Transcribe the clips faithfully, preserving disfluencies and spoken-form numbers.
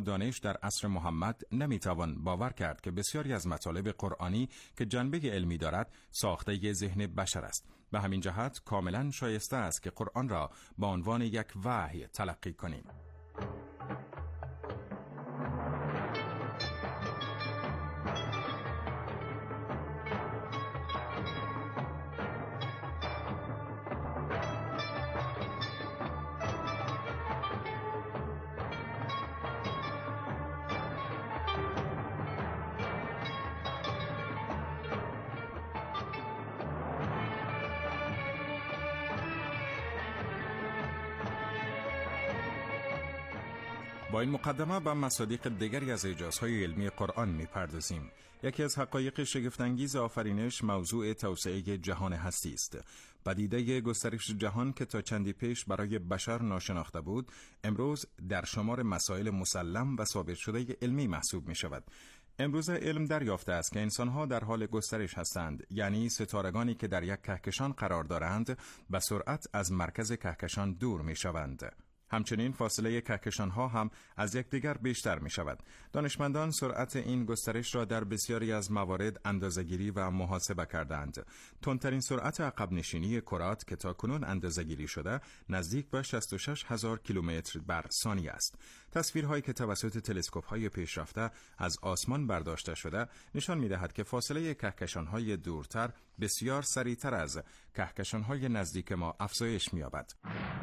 و دانش در عصر محمد نمیتوان باور کرد که بسیاری از مطالب قرآنی که جنبه علمی دارد ساخته ذهن بشر است. به همین جهت کاملا شایسته است که قرآن را به عنوان یک وحی تلقی کنیم. با این مقدمه به مصادیق دیگری از اعجازهای علمی قرآن می‌پردازیم. یکی از حقایق شگفت‌انگیز آفرینش موضوع توسعه جهان هستی است. پدیده گسترش جهان که تا چندی پیش برای بشر ناشناخته بود، امروز در شمار مسائل مسلم و ثابت شده علمی محسوب می‌شود. امروز علم دریافته است که انسان‌ها در حال گسترش هستند، یعنی ستارگانی که در یک کهکشان قرار دارند به سرعت از مرکز کهکشان دور می‌شوند. همچنین فاصله کهکشان‌ها هم از یکدیگر بیشتر می‌شود. دانشمندان سرعت این گسترش را در بسیاری از موارد اندازه‌گیری و محاسبه کردند. تندترین سرعت عقب نشینی کرات که تاکنون اندازه‌گیری شده نزدیک به شصت و شش هزار کیلومتر بر ثانیه است. تصویرهایی که توسط تلسکوپ‌های پیشرفته از آسمان برداشته شده نشان می‌دهد که فاصله کهکشان‌های دورتر بسیار سریعتر از کهکشان‌های نزدیک ما افزایش می‌یابد.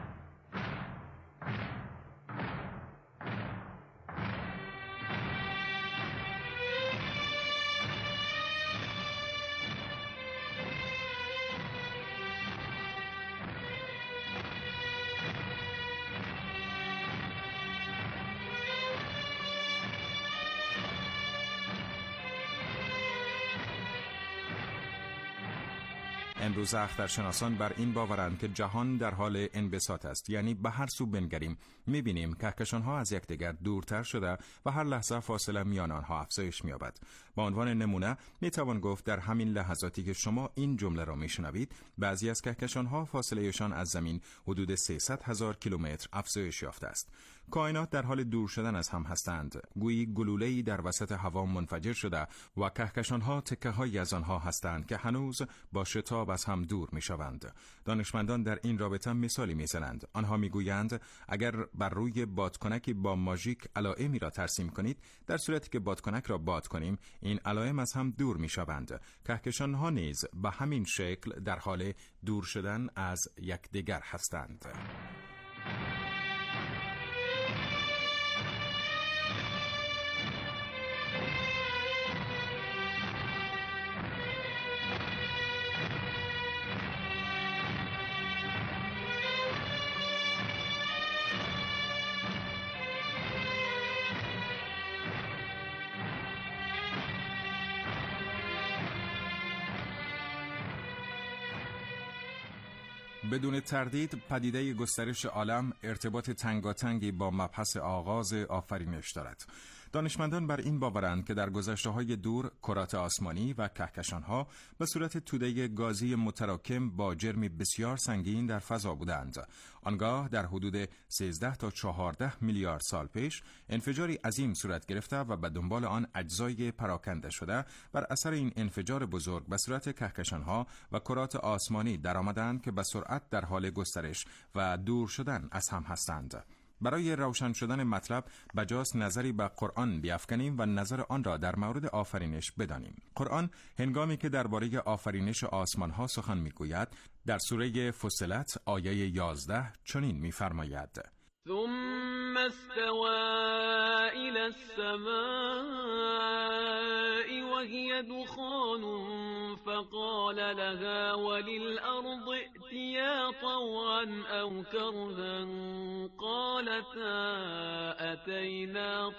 امروز اخترشناسان بر این باورند که جهان در حال انبساط است، یعنی به هر سو بنگریم می‌بینیم کهکشان‌ها از یکدیگر دورتر شده و هر لحظه فاصله میان آنها افزایش می‌یابد. به عنوان نمونه میتوان گفت در همین لحظاتی که شما این جمله را میشنوید، بعضی از کهکشان‌ها فاصلهشان از زمین حدود سیصد هزار کیلومتر افزایش یافته است. کائنات در حال دور شدن از هم هستند، گویی گلوله‌ای در وسط هوا منفجر شده و کهکشان‌ها تکه‌هایی از آنها هستند که هنوز با شتاب از هم دور می‌شوند. دانشمندان در این رابطه مثالی می‌زنند. آنها می‌گویند اگر بر روی بادکنکی با ماژیک علائمی را ترسیم کنید، در صورتی که بادکنک را باد کنیم این علائم از هم دور می‌شوند. کهکشان‌ها نیز به همین شکل در حال دور شدن از یکدیگر هستند. بدون تردید پدیده گسترش عالم ارتباط تنگاتنگی با مبحث آغاز آفرینش دارد. دانشمندان بر این باورند که در گذشته‌های دور کرات آسمانی و کهکشان‌ها به صورت توده گازی متراکم با جرمی بسیار سنگین در فضا بودند. آنگاه در حدود سیزده تا چهارده میلیارد سال پیش انفجاری عظیم صورت گرفته و به دنبال آن اجزای پراکنده شده بر اثر این انفجار بزرگ به صورت کهکشان‌ها و کرات آسمانی درآمدند که به سرعت در حال گسترش و دور شدن از هم هستند. برای روشن شدن مطلب بجاست نظری به قرآن بیافکنیم و نظر آن را در مورد آفرینش بدانیم. قرآن هنگامی که درباره آفرینش آسمان‌ها سخن می‌گوید در سوره فصلت آیه یازده چنین می‌فرماید: ثم استوى إلى السماء وهي دخان فقال لها وللأرض ائتيا طوعا أو كرها قالتا أتينا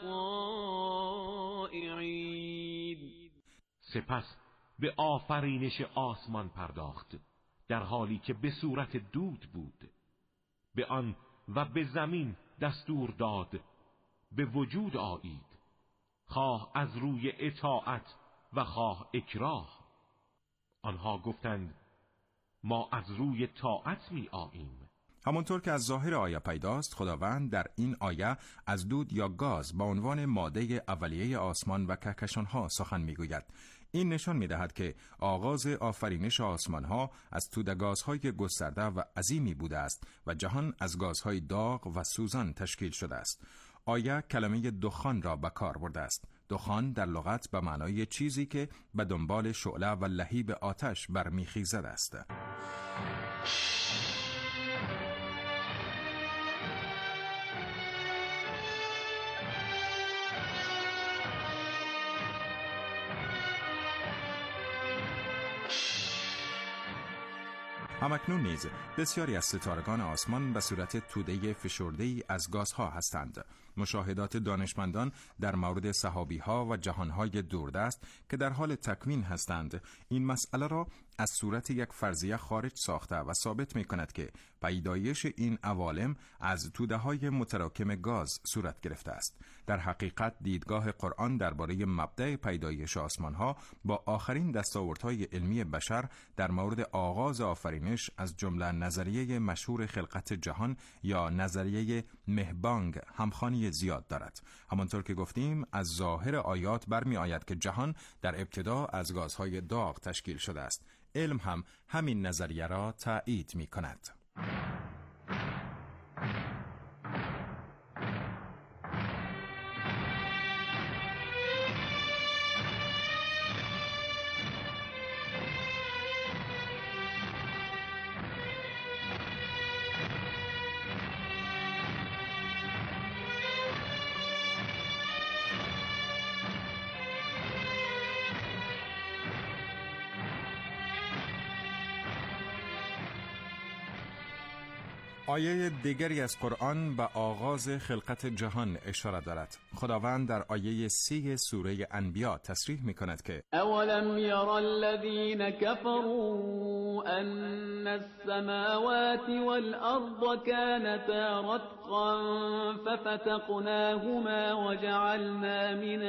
طائعين. سپس به آفرینش آسمان پرداخت در حالی که به صورت دود بود. به آن و به زمین دستور داد به وجود آیید، خواه از روی اطاعت و خواه اکراه. آنها گفتند ما از روی طاعت می آییم. همونطور که از ظاهر آیه پیداست، خداوند در این آیه از دود یا گاز با عنوان ماده اولیه آسمان و کهکشان‌ها سخن می‌گوید. این نشان می‌دهد که آغاز آفرینش آسمان‌ها از توده گازهای گسترده و عظیمی بوده است و جهان از گازهای داغ و سوزان تشکیل شده است. آیه کلمه دخان را به کار برده است. دخان در لغت به معنای چیزی که به دنبال شعله و لهیب آتش برمیخیزد است. همکنون نیز بسیاری از ستارگان آسمان به صورت توده فشرده‌ای از گازها هستند. مشاهدات دانشمندان در مورد سحابی‌ها و جهان‌های دوردست که در حال تکوین هستند، این مسئله را از صورت یک فرضیه خارج ساخته و ثابت می‌کند که پیدایش این عوالم از توده‌های متراکم گاز صورت گرفته است. در حقیقت دیدگاه قرآن درباره مبدأ پیدایش آسمان‌ها با آخرین دستاوردهای علمی بشر در مورد آغاز آفرینش از جمله نظریه مشهور خلقت جهان یا نظریه مهبانگ همخوانی زیاد دارد. همانطور که گفتیم از ظاهر آیات برمی آید که جهان در ابتدا از گازهای داغ تشکیل شده است. علم هم همین نظریه را تایید می کند. آیه دیگری از قرآن به آغاز خلقت جهان اشاره دارد. خداوند در آیه سی سوره انبیاء تصریح می کند که اولم یرا الذین کفروا ان السماوات والارض كانتا رتقا ففتقناهما وجعلنا من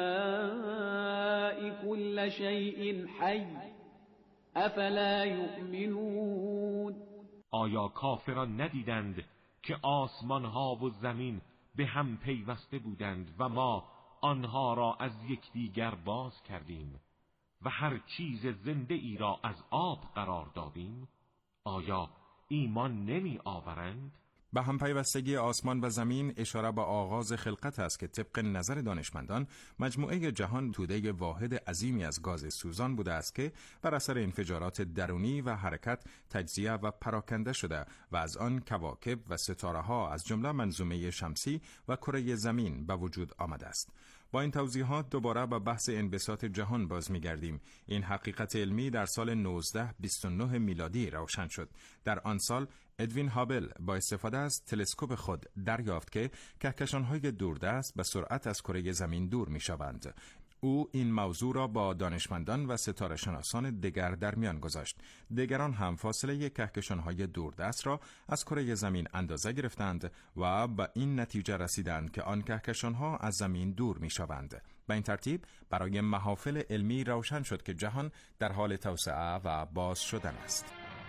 الماء كل شيء حي افلا یؤمنون. آیا کافران ندیدند که آسمان ها و زمین به هم پیوسته بودند و ما آنها را از یکدیگر باز کردیم و هر چیز زنده ای را از آب قرار دادیم؟ آیا ایمان نمی آورند؟ به هم پیوستگی آسمان و زمین اشاره به آغاز خلقت است که طبق نظر دانشمندان مجموعه جهان توده واحد عظیمی از گاز سوزان بوده است که بر اثر انفجارات درونی و حرکت تجزیه و پراکنده شده و از آن کواکب و ستاره ها از جمله منظومه شمسی و کره زمین به وجود آمده است. با این توضیحات دوباره به بحث انبساط جهان باز می‌گردیم. این حقیقت علمی در سال نوزده بیست و نه میلادی روشن شد. در آن سال ادوین هابل با استفاده از تلسکوپ خود دریافت که کهکشان‌های دوردست به سرعت از کره زمین دور می‌شوند. او این موضوع را با دانشمندان و ستاره شناسان دیگر در میان گذاشت. دیگران هم فاصله کهکشان‌های دوردست را از کره زمین اندازه گرفتند و به این نتیجه رسیدند که آن کهکشان‌ها از زمین دور می‌شوند. به این ترتیب برای محافل علمی روشن شد که جهان در حال توسعه و باز شدن است.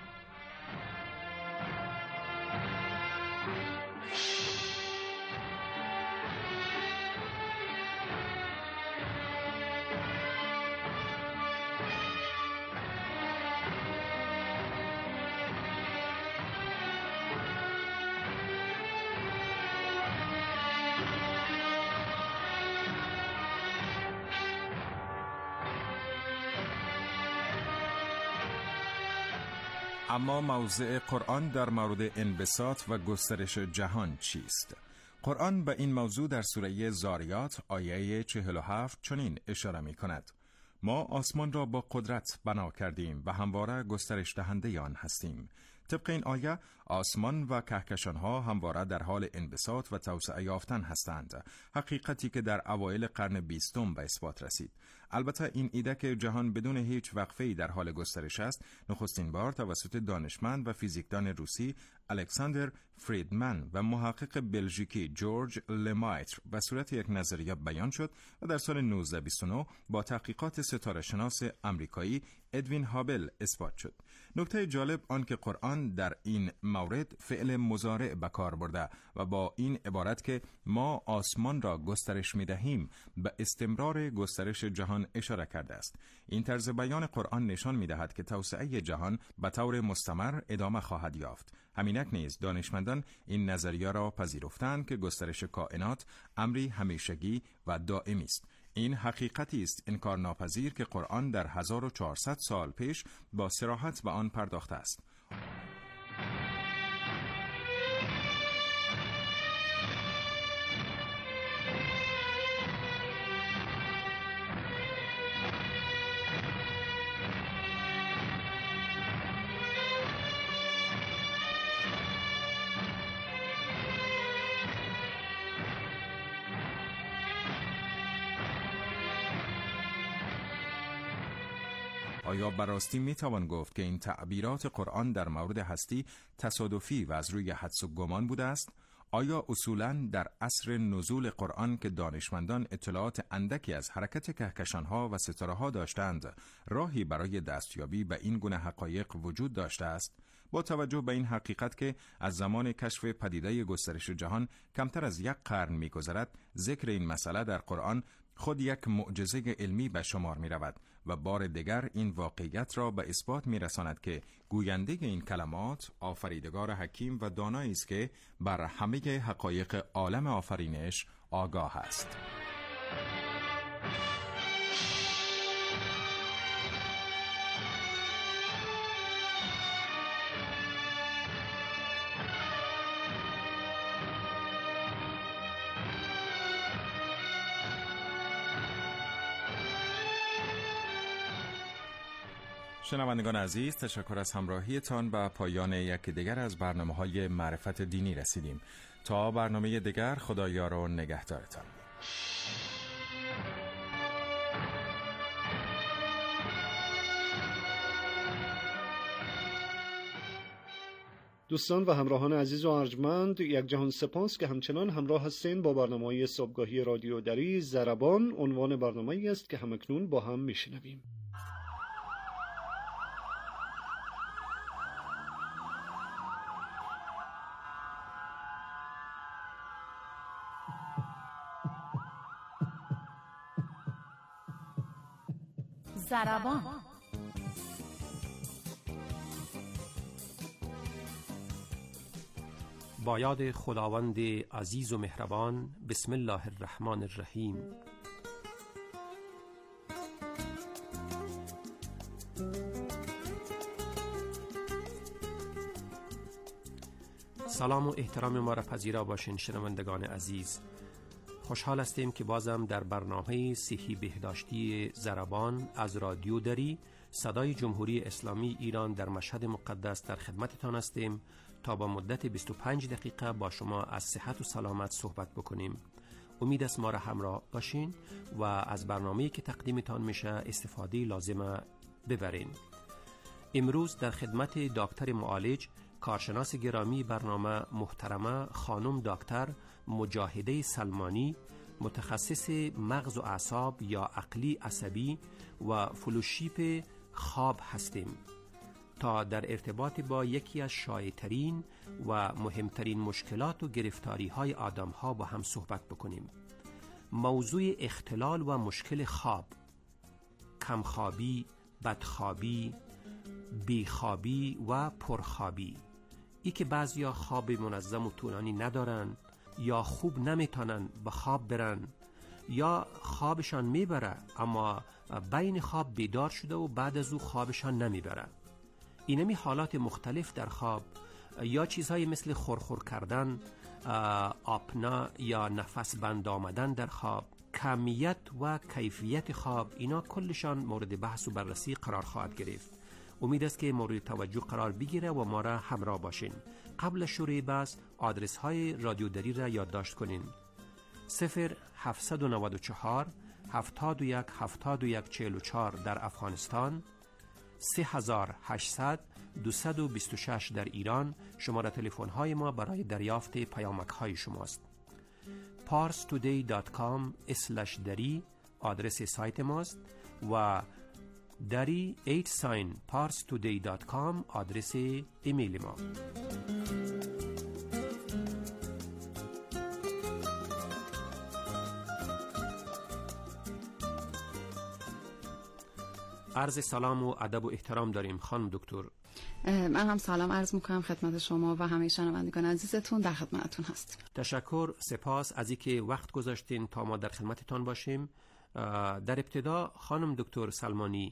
اما موضع قرآن در مورد انبساط و گسترش جهان چیست؟ قرآن به این موضوع در سوره ذاریات آیه چهل و هفت چنین اشاره می کند: ما آسمان را با قدرت بنا کردیم و همواره گسترش دهنده آن هستیم. طبق این آیه آسمان و کهکشان‌ها همواره در حال انبساط و توسعه یافتن هستند، حقیقتی که در اوایل قرن بیستم به اثبات رسید. البته این ایده که جهان بدون هیچ وقفه‌ای در حال گسترش است، نخستین بار توسط دانشمند و فیزیکدان روسی الکساندر فریدمن و محقق بلژیکی جورج لمایتر به صورت یک نظریه بیان شد و در سال نوزده صد و بیست و نه با تحقیقات ستاره شناس آمریکایی ادوین هابل اثبات شد. نکته جالب آن که قرآن در این مورد فعل مضارع به کار برده و با این عبارت که ما آسمان را گسترش می‌دهیم به استمرار گسترش جهان اشاره کرده است. این طرز بیان قرآن نشان می‌دهد که توسعه جهان به طور مستمر ادامه خواهد یافت. همینک نیز دانشمندان این نظریه را پذیرفتند که گسترش کائنات امری همیشگی و دائمی است. این حقیقتی است انکار ناپذیر که قرآن در هزار و چهارصد سال پیش با صراحت به آن پرداخته است. آیا براستی می توان گفت که این تعبیرات قرآن در مورد هستی تصادفی و از روی حدس و گمان بوده است؟ آیا اصولاً در عصر نزول قرآن که دانشمندان اطلاعات اندکی از حرکت کهکشان‌ها و ستاره‌ها داشتند، راهی برای دستیابی به این گونه حقایق وجود داشته است؟ با توجه به این حقیقت که از زمان کشف پدیده گسترش جهان کمتر از یک قرن می‌گذرد، ذکر این مسئله در قرآن خود یک معجزه علمی به شمار می رود و بار دیگر این واقعیت را به اثبات می رساند که گوینده این کلمات آفریدگار حکیم و دانایی است که بر همه حقایق عالم آفرینش آگاه است. شنوندگان عزیز، تشکر از همراهیتان. به پایان یک دیگر از برنامه‌های معرفت دینی رسیدیم. تا برنامه دیگر، خدایار و نگهدارتان. دوستان و همراهان عزیز و ارجمند، یک جهان سپاس که همچنان همراه هستین با برنامه‌های صبحگاهی رادیو دری ضربان. عنوان برنامه‌ای است که همکنون با هم میشنویم. ضربان. با یاد خداوند عزیز و مهربان. بسم الله الرحمن الرحیم. سلام و احترام ما را پذیرا باشین شنوندگان عزیز. خوشحال هستیم که بازم در برنامه صحی بهداشتی ضربان از رادیو دری صدای جمهوری اسلامی ایران در مشهد مقدس در خدمتتان هستیم تا با مدت بیست و پنج دقیقه با شما از صحت و سلامت صحبت بکنیم. امید است ما را همراه باشین و از برنامه‌ای که تقدیمتان میشه استفاده لازمه ببرین. امروز در خدمت دکتر معالج، کارشناس گرامی برنامه محترمه خانم دکتر مجاهده سلمانی، متخصص مغز و اعصاب یا عقلی عصبی و فلوشیپ خواب هستیم تا در ارتباط با یکی از شایع‌ترین و مهمترین مشکلات و گرفتاری های آدم ها با هم صحبت بکنیم. موضوع اختلال و مشکل خواب، کمخوابی، بدخوابی، بیخوابی و پرخوابی. ای که بعضیا خواب منظم و طولانی ندارن یا خوب نمیتونن به خواب برن یا خوابشان میبره اما بین خواب بیدار شده و بعد از او خوابشان نمیبره. اینمی حالات مختلف در خواب یا چیزهای مثل خورخور کردن، آپنا یا نفس بند آمدن در خواب، کمیت و کیفیت خواب، اینا کلشان مورد بحث و بررسی قرار خواهد گرفت. امید است که مورد توجه قرار بگیره و ما را همراه باشین. قبل شروع بحث آدرس های رادیو دری را یادداشت کنین: صفر هفت نه چهار هفتاد و یک هفتاد و یک چهل و چهار در افغانستان، سه هشت صفر صفر دو دو شش در ایران شماره تلفن های ما برای دریافت پیامک های شماست. پارس تودی دات کام اسلش دری آدرس سایت ماست و دری ایت ساین پارس تودی دات کام آدرس ایمیل ما. عرض سلام و ادب و احترام داریم خانم دکتر. من هم سلام عرض میکنم خدمت شما و همه شنوندگان عزیزتون، در خدمتتون هستیم. تشکر، سپاس از اینکه وقت گذاشتین تا ما در خدمتتان باشیم. در ابتدا خانم دکتر سلمانی،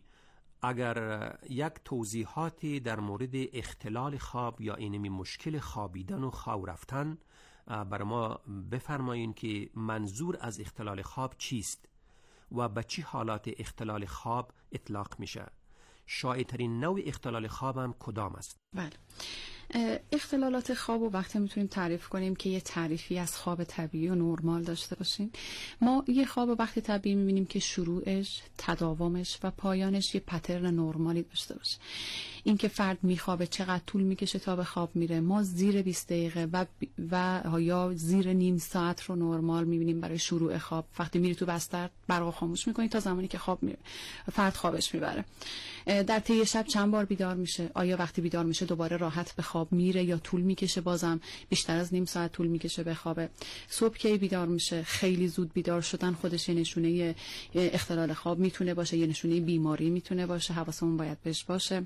اگر یک توضیحاتی در مورد اختلال خواب یا اینمی مشکل خوابیدن و خواب رفتن بر ما بفرمایین که منظور از اختلال خواب چیست و به چه حالات اختلال خواب اطلاق میشه؟ شایع‌ترین نوع اختلال خواب هم کدام است؟ بله، اختلالات خواب رو وقتی میتونیم تعریف کنیم که یه تعریفی از خواب طبیعی و نرمال داشته باشیم. ما یه خواب وقتی طبیعی میبینیم که شروعش، تداومش و پایانش یه پترن نرمالی داشته باشه. این که فرد میخوابه چقدر طول میکشه تا به خواب میره، ما زیر بیست دقیقه و و یا زیر نیم ساعت رو نرمال میبینیم برای شروع خواب. وقتی میری تو بستر برق خاموش میکنی تا زمانی که خواب میره، فرد خوابش میبره. در طی شب چند بار بیدار میشه؟ آیا وقتی بیدار میشه دوباره راحت به خواب میره یا طول میکشه؟ بازم بیشتر از نیم ساعت طول میکشه به خوابه. صبح کی بیدار میشه؟ خیلی زود بیدار شدن خودش یه نشونه اختلال خواب میتونه باشه، یه نشونه بیماری میتونه باشه، حواسمون باید بهش باشه.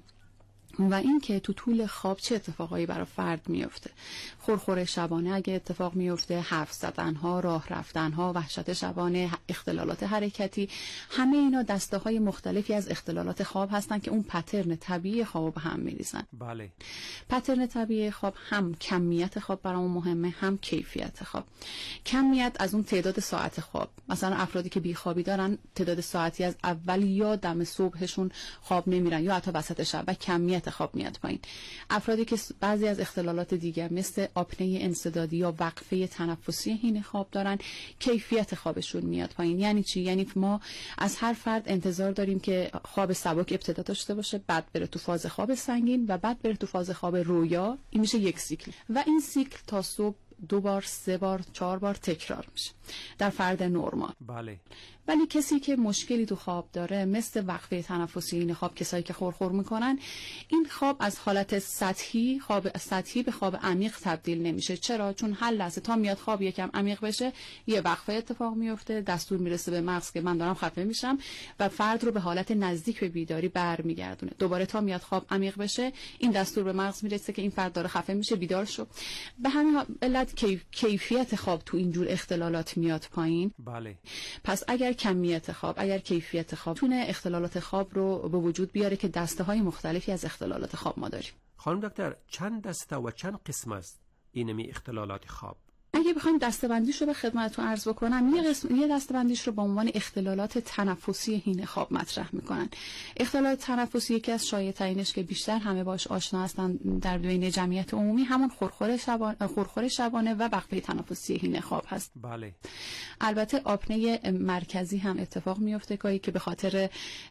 و این که تو طول خواب چه اتفاقایی برای فرد میفته. خورخور شبانه اگه اتفاق میفته، حرف زدنها، راه رفتنها، وحشت شبانه، اختلالات حرکتی، همه اینا دسته های مختلفی از اختلالات خواب هستن که اون پترن طبیعی خواب به هم میریزن. بله. پترن طبیعی خواب هم کمیت خواب برامون مهمه، هم کیفیت خواب. کمیت از اون تعداد ساعت خواب. مثلا افرادی که بیخوابی دارن تعداد ساعتی از اول یا دم صبحشون خواب نمیرن یا حتی وسط شب، و کمیت خواب میاد پایین. افرادی که بعضی از اختلالات دیگر مثل آپنه انسدادی یا وقفه تنفسی حین خواب دارن، کیفیت خوابشون میاد پایین. یعنی چی؟ یعنی ما از هر فرد انتظار داریم که خواب سبک ابتدا داشته باشه، بعد بره تو فاز خواب سنگین و بعد بره تو فاز خواب رویا. این میشه یک سیکل و این سیکل تا صبح دو بار، سه بار، چهار بار تکرار میشه در فرد نرمال. بله. ولی کسی که مشکلی تو خواب داره، مثل وقفه تنفسی این خواب، کسایی که خورخور میکنن، این خواب از حالت سطحی خواب سطحی به خواب عمیق تبدیل نمیشه. چرا؟ چون هر لحظه تا میاد خواب یکم عمیق بشه، یه وقفه اتفاق میفته، دستور میرسه به مغز که من دارم خفه میشم و فرد رو به حالت نزدیک به بیداری برمیگردونه. دوباره تا میاد خواب عمیق بشه، این دستور به مغز میرسه که این فرد داره خفه میشه، بیدار شو. به همین علت کیف... کیفیت خواب تو اینجور اختلالات میاد پایین. بله. پس اگر کمیت خواب، اگر کیفیت خواب تونه اختلالات خواب رو به وجود بیاره که دسته های مختلفی از اختلالات خواب ما داریم. خانم دکتر، چند دسته و چند قسم است اینمی اختلالات خواب؟ اگه بخوایم دسته‌بندیش رو به خدمتتون عرض بکنم، یه قسم یه دسته‌بندیش رو به عنوان اختلالات تنفسی حین خواب مطرح میکنن. اختلالات تنفسی یکی از شایع‌ترینش که بیشتر همه باش آشنا هستن در بین جمعیت عمومی، همون خورخور شبانه خورخور شبانه و وقفه تنفسی حین خواب هست. بله. البته آپنه مرکزی هم اتفاق میفته گاهی که به خاطر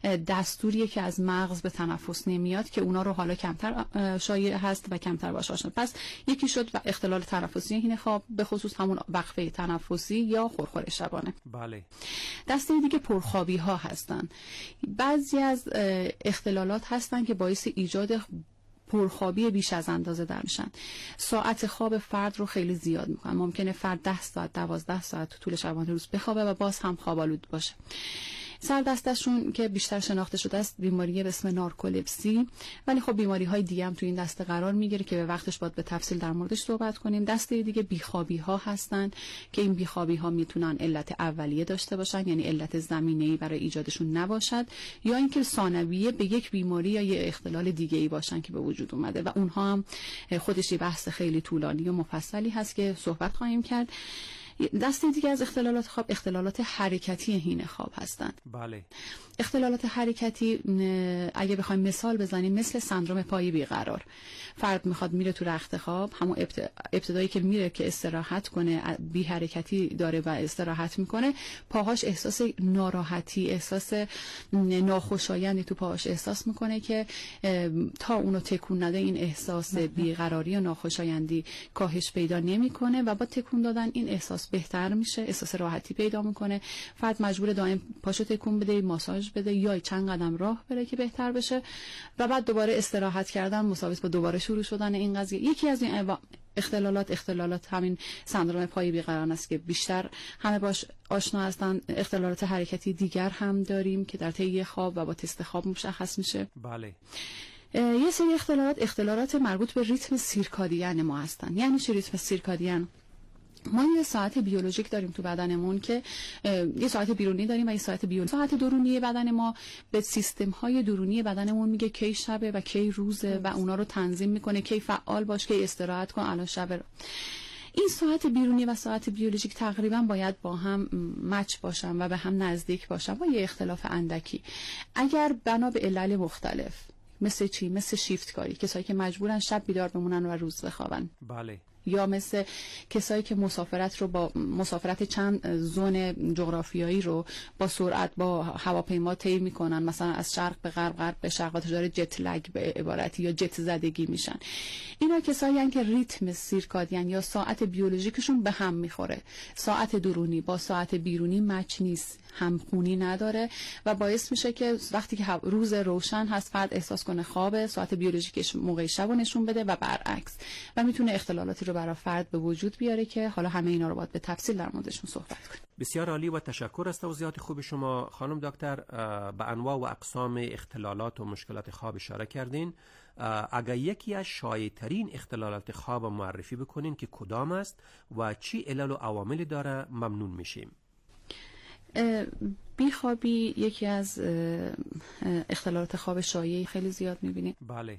دستوری که از مغز به تنفس نمیاد که اونا رو حالا کمتر شایع هست و کمتر باش آشنا. پس یکی شد اختلال تنفسی حین خواب، به خصوص همون وقفه تنفسی یا خورخور شبانه. بله. دسته دیگه پرخوابی ها هستن. بعضی از اختلالات هستن که باعث ایجاد پرخوابی بیش از اندازه در میشن. ساعت خواب فرد رو خیلی زیاد میکنن. ممکنه فرد ده ساعت، دوازده ساعت تو طول شبانه روز بخوابه و باز هم خواب آلود باشه. سر دستشون که بیشتر شناخته شده است بیماری به اسم نارکولپسی، ولی خب بیماری های دیگه هم تو این دسته قرار میگیره که به وقتش باید به تفصیل در موردش صحبت کنیم. دسته دیگه بیخوابی ها هستن که این بیخوابی ها میتونن علت اولیه داشته باشن، یعنی علت زمینه‌ای برای ایجادشون نباشد، یا اینکه ثانویه به یک بیماری یا یک اختلال دیگه‌ای باشن که به وجود اومده و اونها هم خودش یه بحث خیلی طولانی و مفصلی هست که صحبت خواهیم کرد. دسته دیگه از اختلالات خواب اختلالات حرکتی حین خواب هستند. بله. اختلالات حرکتی اگه بخوایم مثال بزنیم مثل سندرم پای بیقرار. فرد میخواد میره تو رخت خواب، همون ابتدایی که میره که استراحت کنه، بی حرکتی داره و استراحت میکنه، پاهاش احساس ناراحتی، احساس ناخوشایندی تو پاهاش احساس میکنه که تا اونو تکون نده این احساس بیقراری و ناخوشایندی کاهش پیدا نمیکنه و با تکون دادن این احساس بهتر میشه، احساس راحتی پیدا میکنه. فرد مجبور دائم پاشو تکون بده، ماساژ بده یا چند قدم راه بره که بهتر بشه و بعد دوباره استراحت کردن مساوی با دوباره شروع شدن این قضیه. یکی از این اختلالات اختلالات همین سندرم پای بیقرار است که بیشتر همه باش آشنا هستن. اختلالات حرکتی دیگر هم داریم که در طی خواب و با تست خواب مشخص میشه. بله. یه سری اختلالات اختلالات مربوط به ریتم سیرکادین ما هستن. یعنی چه ریتم سیرکادین؟ ما یه ساعت بیولوژیک داریم تو بدنمون که یه ساعت بیرونی داریم و یه ساعت بیولوژیک. ساعت درونی بدن ما به سیستم های درونی بدنمون میگه کی شبه و کی روزه و اونا رو تنظیم میکنه، کی فعال باش، کی استراحت کن، الان شبه. این ساعت بیرونی و ساعت بیولوژیک تقریبا باید با هم مچ باشن و به هم نزدیک باشن با یه اختلاف اندکی. اگر بنا به علل مختلف مثل چی؟ مثل شیفت کاری، کسایی که مجبورن شب بیدار بمونن و روز بخوابن. بله. یا مثل کسایی که مسافرت رو با مسافرت چند زون جغرافیایی رو با سرعت با هواپیما طی میکنن، مثلا از شرق به غرب، غرب به شرق و دچار جت لگ به عبارتی یا جت زدگی میشن. اینا کسایی هستن که ریتم سیرکادین یا ساعت بیولوژیکشون به هم میخوره. ساعت درونی با ساعت بیرونی مچ نیست، همخونی نداره و باعث میشه که وقتی که روز روشن هست فرد احساس کنه خوابه، ساعت بیولوژیکش موقع شب نشون بده و برعکس، و میتونه اختلالاتی رو برای فرد به وجود بیاره که حالا همه اینا رو باید به تفصیل در موردشون صحبت کنیم. بسیار عالی و تشکر از توضیحات خوب شما خانم دکتر. به انواع و اقسام اختلالات و مشکلات خواب اشاره کردین. اگر یکی از شایع‌ترین اختلالات خواب معرفی بکنین که کدام است و چی علل و عواملی داره ممنون میشیم. بیخوابی یکی از اختلالات خواب شایعی خیلی زیاد می‌بینیم. بله.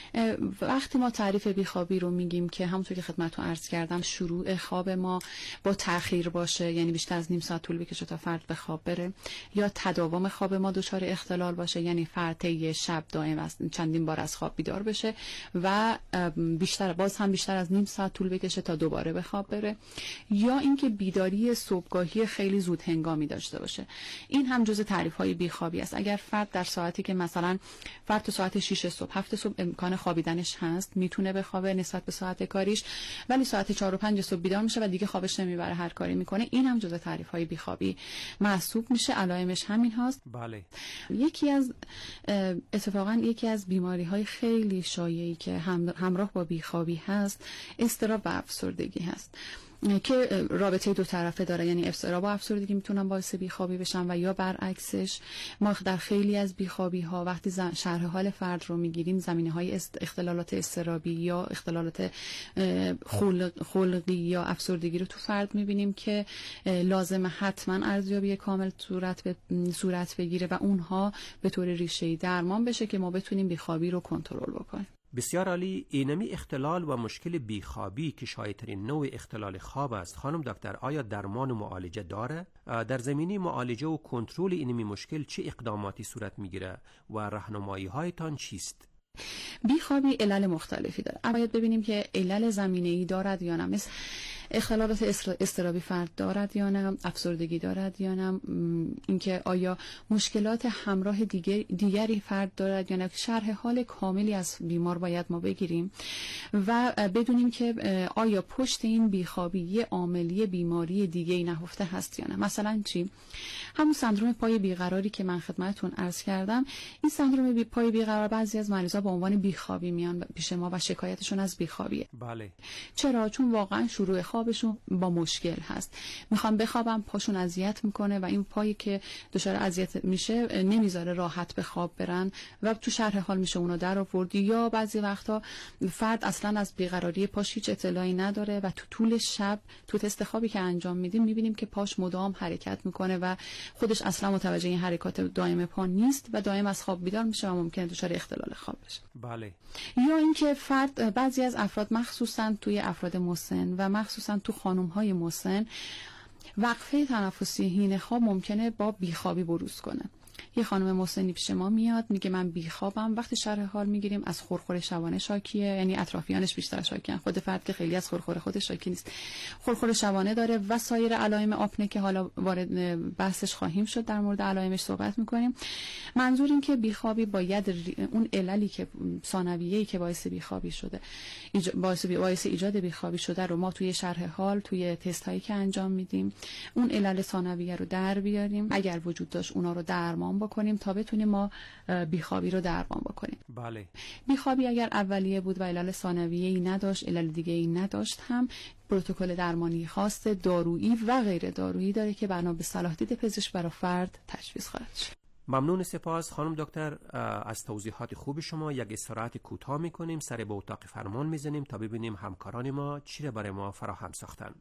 وقتی ما تعریف بیخوابی رو میگیم که همونطور که خدمتتون عرض کردم شروع خواب ما با تأخیر باشه، یعنی بیشتر از نیم ساعت طول بکشه تا فرد به خواب بره، یا تداوم خواب ما دچار اختلال باشه، یعنی فرد طی شب دائم چندین بار از خواب بیدار بشه و بیشتر باز هم بیشتر از نیم ساعت طول بکشه تا دوباره به خواب بره، یا اینکه بیداری صبحگاهی خیلی زود هنگامی داشته باشه. این هم جزء تعریف‌های بیخوابی است. اگر فرد در ساعتی که مثلا فرد تو ساعت شش صبح، هفت صبح امکان خوابیدنش هست، میتونه بخوابه نسبت به ساعت کاریش، ولی ساعت چهار و پنج صبح بیدار میشه و دیگه خوابش نمیبره، هر کاری میکنه، این هم جزء تعریف‌های بیخوابی محسوب میشه. علائمش همین هاست. بله. یکی از اتفاقا یکی از بیماری‌های خیلی شایعی که همراه با بیخوابی هست، اضطراب و افسردگی هست که رابطه دو طرفه داره، یعنی اضطراب و افسردگی میتونن باعث بیخوابی بشن و یا برعکسش. ما در خیلی از بیخوابی ها وقتی شرح حال فرد رو میگیریم زمینه های اختلالات اضطرابی یا اختلالات خلق، خلقی یا افسردگی رو تو فرد میبینیم که لازم حتما ارزیابی کامل صورت به صورت بگیره و اونها به طور ریشه‌ای درمان بشه که ما بتونیم بیخوابی رو کنترل بکنیم. بسیار عالی. اینمی اختلال و مشکل بیخوابی که شایع‌ترین نوع اختلال خواب است، خانم دکتر آیا درمان و معالجه داره؟ در زمینه معالجه و کنترل اینمی مشکل چه اقداماتی صورت میگیره و راهنمایی هایتان چیست؟ بیخوابی علل مختلفی داره. باید ببینیم که علل زمینه‌ای دارد یا نه. مثل اختلالات اضطرابی فرد دارد یا نه، افسردگی دارد یا نه، اینکه آیا مشکلات همراه دیگر دیگری فرد دارد یا نه. شرح حال کاملی از بیمار باید ما بگیریم و بدونیم که آیا پشت این بیخوابی یه عاملی بیماری دیگه‌ای نهفته هست یا نه. مثلا چی؟ همون سندرم پای بیقراری که من خدمتتون عرض کردم. این سندرم بی پای بیقرار بعضی از مریضا با عنوان بیخوابی میان پیش ما و شکایتشون از بیخوابیه. بله. چرا؟ چون واقعا شروع خوابشون با مشکل هست. میخوان بخوابن، پاشون اذیت میکنه و این پایی که دچار اذیت میشه نمیذاره راحت به خواب برن و تو شرح حال میشه اونو در آورد. یا بعضی وقتا فرد اصلا از بیقراری پاش هیچ اطلاعی نداره و تو طول شب تو تست خوابی که انجام میدیم میبینیم که پاش مدام حرکت میکنه و خودش اصلا متوجه این حرکات دائم پا نیست و دائم از خواب بیدار میشه و ممکنه دچار اختلال خواب بشه. بله. یا اینکه فرد بعضی از افراد مخصوصا توی افراد مسن و مخصوصا مخصوصا تو خانم‌های مسن وقفه تنفسی حین خواب ممکنه با بیخوابی بروز کنه. یه خانم مسنی پیش ما میاد میگه من بیخوابم، وقتی شرح حال میگیریم از خورخور شبانه شاکیه، یعنی اطرافیانش بیشتر شاکیان، خود فرد که خیلی از خورخور خودش شاکی نیست، خورخور شبانه داره و سایر علائم آپنه که حالا وارد بحثش خواهیم شد، در مورد علائمش صحبت میکنیم. منظور این که بیخوابی باید اون عللی که ثانویه‌ای که باعث بیخوابی شده ایج... باعث بی... باعث ایجاد بیخوابی شده رو ما توی شرح حال توی تست هایی که انجام میدیم اون علل ثانویه رو در بیاریم، اگر وجود داشت اونا رو درمان بکنیم تا بتونیم ما بیخوابی رو درمان بکنیم. بله. بیخوابی اگر اولیه بود و علل ثانویه‌ای نداشت، علل دیگه‌ای نداشت، هم پروتکل درمانی خاص دارویی و غیر دارویی داره که بنا به صلاح دید پزشک برای فرد تجویز خواهد شد. ممنون، سپاس خانم دکتر از توضیحات خوب شما. یک استراحت کوتاه میکنیم، سر به اتاق فرمان میزنیم تا ببینیم همکاران ما چی را برای ما فراهم ساختن.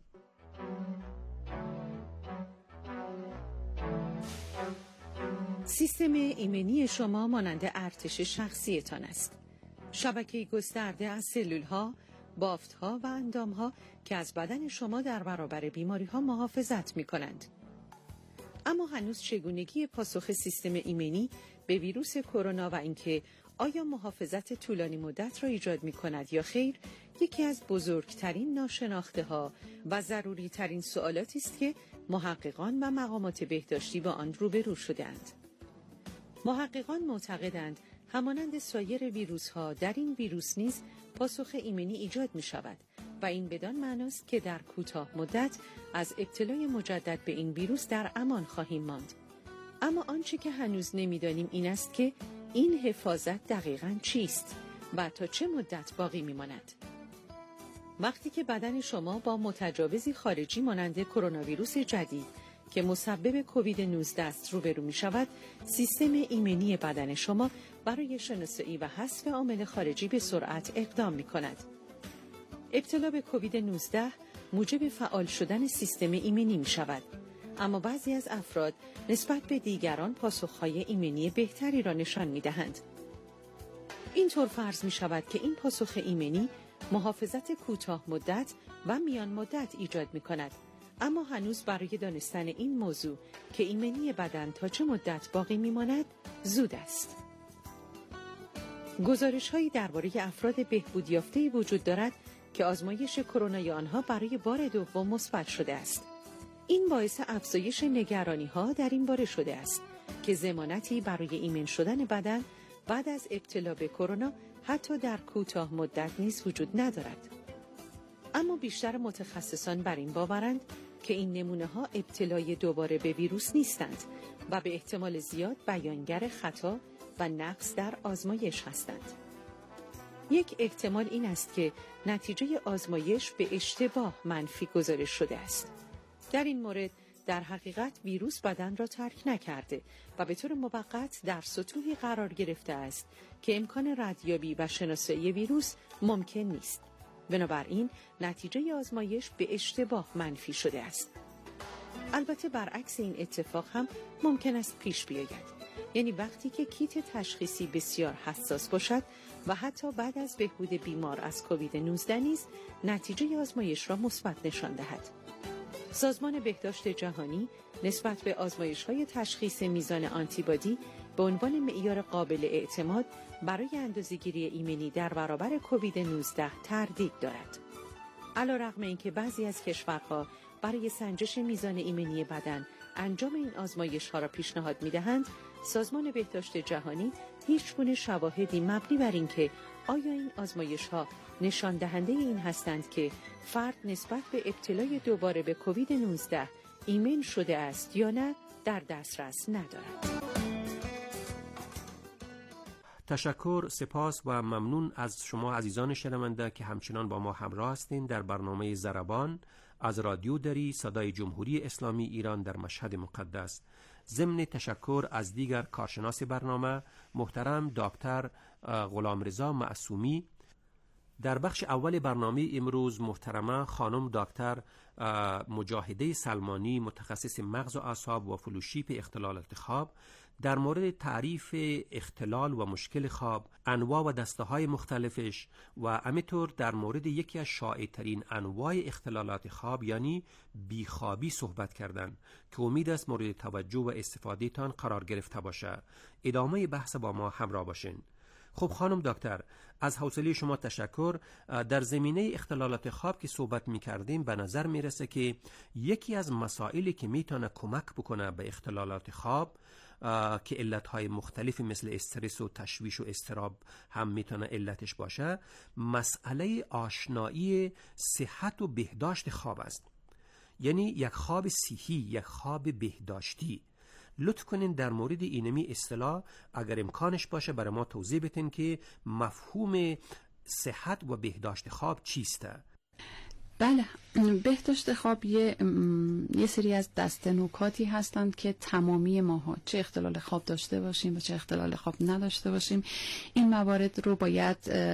سیستم ایمنی شما مانند ارتش شخصیتان است. شبکه گسترده از سلول‌ها، بافت‌ها و اندام‌ها که از بدن شما در برابر بیماری‌ها محافظت می‌کنند. اما هنوز چگونگی پاسخ سیستم ایمنی به ویروس کرونا و اینکه آیا محافظت طولانی مدت را ایجاد می‌کند یا خیر، یکی از بزرگترین ناشناخته‌ها و ضروری‌ترین سوالاتی است که محققان و مقامات بهداشتی با آن روبرو شده‌اند. محققان معتقدند همانند سایر ویروس‌ها در این ویروس نیز پاسخ ایمنی ایجاد می‌شود و این بدان معناست که در کوتاه مدت از ابتلای مجدد به این ویروس در امان خواهیم ماند. اما آنچه که هنوز نمی‌دانیم این است که این حفاظت دقیقاً چیست و تا چه مدت باقی می‌ماند. وقتی که بدن شما با متجاوزی خارجی مانند کرونا ویروس جدید که مسبب کووید نوزده است روبرو می شود، سیستم ایمنی بدن شما برای شناسایی و حذف عامل خارجی به سرعت اقدام می کند. ابتلا به کووید نوزده موجب فعال شدن سیستم ایمنی می شود، اما بعضی از افراد نسبت به دیگران پاسخهای ایمنی بهتری را نشان می دهند. اینطور فرض می شود که این پاسخ ایمنی محافظت کوتاه مدت و میان مدت ایجاد می کند، اما هنوز برای دانستن این موضوع که ایمنی بدن تا چه مدت باقی میماند زود است. گزارش‌هایی درباره افراد بهبود یافته‌ای وجود دارد که آزمایش کرونای آنها برای بار دوم مثبت شده است. این باعث افزایش نگرانی‌ها در این باره شده است که ضمانتی برای ایمن شدن بدن بعد از ابتلا به کرونا حتی در کوتاه مدت نیز وجود ندارد. اما بیشتر متخصصان بر این باورند که این نمونه‌ها ابتلای دوباره به ویروس نیستند و به احتمال زیاد بیانگر خطا و نقص در آزمایش هستند. یک احتمال این است که نتیجه آزمایش به اشتباه منفی گزارش شده است. در این مورد در حقیقت ویروس بدن را ترک نکرده و به طور موقت در سطوحی قرار گرفته است که امکان ردیابی و شناسایی ویروس ممکن نیست. بنابراین نتیجه آزمایش به اشتباه منفی شده است. البته برعکس این اتفاق هم ممکن است پیش بیاید. یعنی وقتی که کیت تشخیصی بسیار حساس باشد و حتی بعد از بهبود بیمار از کووید نوزده نیز نتیجه آزمایش را مثبت نشان دهد. سازمان بهداشت جهانی نسبت به آزمایش‌های تشخیص میزان آنتیبادی به عنوان معیار قابل اعتماد برای اندازه‌گیری ایمنی در برابر کووید نوزده تردید دارد. علیرغم اینکه بعضی از کشورها برای سنجش میزان ایمنی بدن انجام این آزمایش‌ها را پیشنهاد می‌دهند، سازمان بهداشت جهانی هیچگونه شواهدی مبنی بر اینکه آیا این آزمایش‌ها نشان دهنده این هستند که فرد نسبت به ابتلای دوباره به کووید نوزده ایمن شده است یا نه در دسترس ندارد. تشکر، سپاس و ممنون از شما عزیزان شنونده که همچنان با ما همراه هستین در برنامه ضربان از رادیو دری صدای جمهوری اسلامی ایران در مشهد مقدس. ضمن تشکر از دیگر کارشناس برنامه محترم دکتر غلامرضا معصومی در بخش اول برنامه امروز محترمه خانم دکتر مجاهده سلمانی، متخصص مغز و اعصاب و فلوشیپ اختلالات خواب، در مورد تعریف اختلال و مشکل خواب، انواع و دسته‌های مختلفش و همینطور در مورد یکی از شایع‌ترین انواع اختلالات خواب یعنی بیخوابی صحبت کردن که امید است مورد توجه و استفاده تان قرار گرفته باشه. ادامه بحث با ما همراه باشین. خب خانم دکتر، از حوصله شما تشکر. در زمینه اختلالات خواب که صحبت می کردیم به نظر می رسه که یکی از مسائلی که می تونه کمک بکنه به اختلالات خواب که علتهای مختلفی مثل استرس و تشویش و اضطراب هم میتونه علتش باشه، مسئله آشنایی صحت و بهداشت خواب است. یعنی یک خواب صحی، یک خواب بهداشتی. لطف کنین در مورد اینمی اصطلاح اگر امکانش باشه برای ما توضیح بدین که مفهوم صحت و بهداشت خواب چیسته؟ بله، بهداشت خواب یه, یه سری از دسته نکاتی هستند که تمامی ماها چه اختلال خواب داشته باشیم و چه اختلال خواب نداشته باشیم این موارد رو باید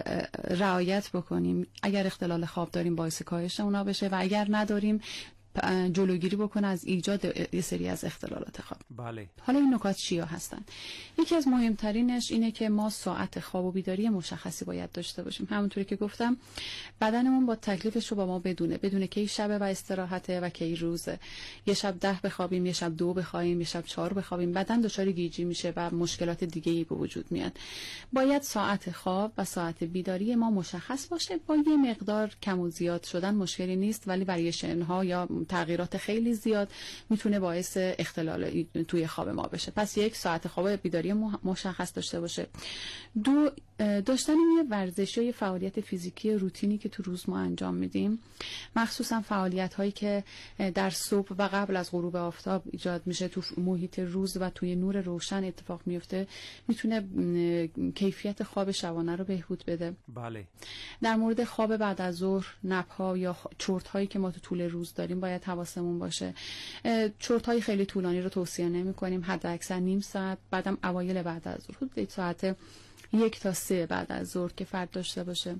رعایت بکنیم. اگر اختلال خواب داریم باعث کاهش اونا بشه و اگر نداریم جلوگیری بکنه از ایجاد یه سری از اختلالات خواب. بله. حالا این نکات چیا هستن؟ یکی از مهمترینش اینه که ما ساعت خواب و بیداری مشخصی باید داشته باشیم. همونطوری که گفتم بدنمون با تکلیفش رو با ما بدونه بدونه کی شبه و استراحته و کی روزه. یه شب ده بخوابیم، یه شب دو بخوابیم، یه شب چهار بخوابیم، بدن دچار گیجی میشه و مشکلات دیگه‌ای به وجود میاد. باید ساعت خواب و ساعت بیداری ما مشخص باشه. با یه مقدار کم و زیاد شدن مشکلی نیست، ولی وریشن ها یا تغییرات خیلی زیاد میتونه باعث اختلال توی خواب ما بشه. پس یک ساعت خواب بیداری مشخص داشته باشه. دو، داشتن یه ورزش یا یه فعالیت فیزیکی روتینی که تو روز ما انجام میدیم، مخصوصا فعالیت هایی که در صبح و قبل از غروب آفتاب ایجاد میشه تو محیط روز و توی نور روشن اتفاق میفته، میتونه کیفیت خواب شبانه رو بهبود بده. بله. در مورد خواب بعد از ظهر، نپ‌ها یا چرت هایی که ما تو طول روز داریم باید حواسمون باشه. چرت های خیلی طولانی رو توصیه نمی‌کنیم، حد اکثر نیم ساعت، بعدم اوایل بعد از ظهر حدود ساعت یک تا سه بعد از ظهر که فرد داشته باشه.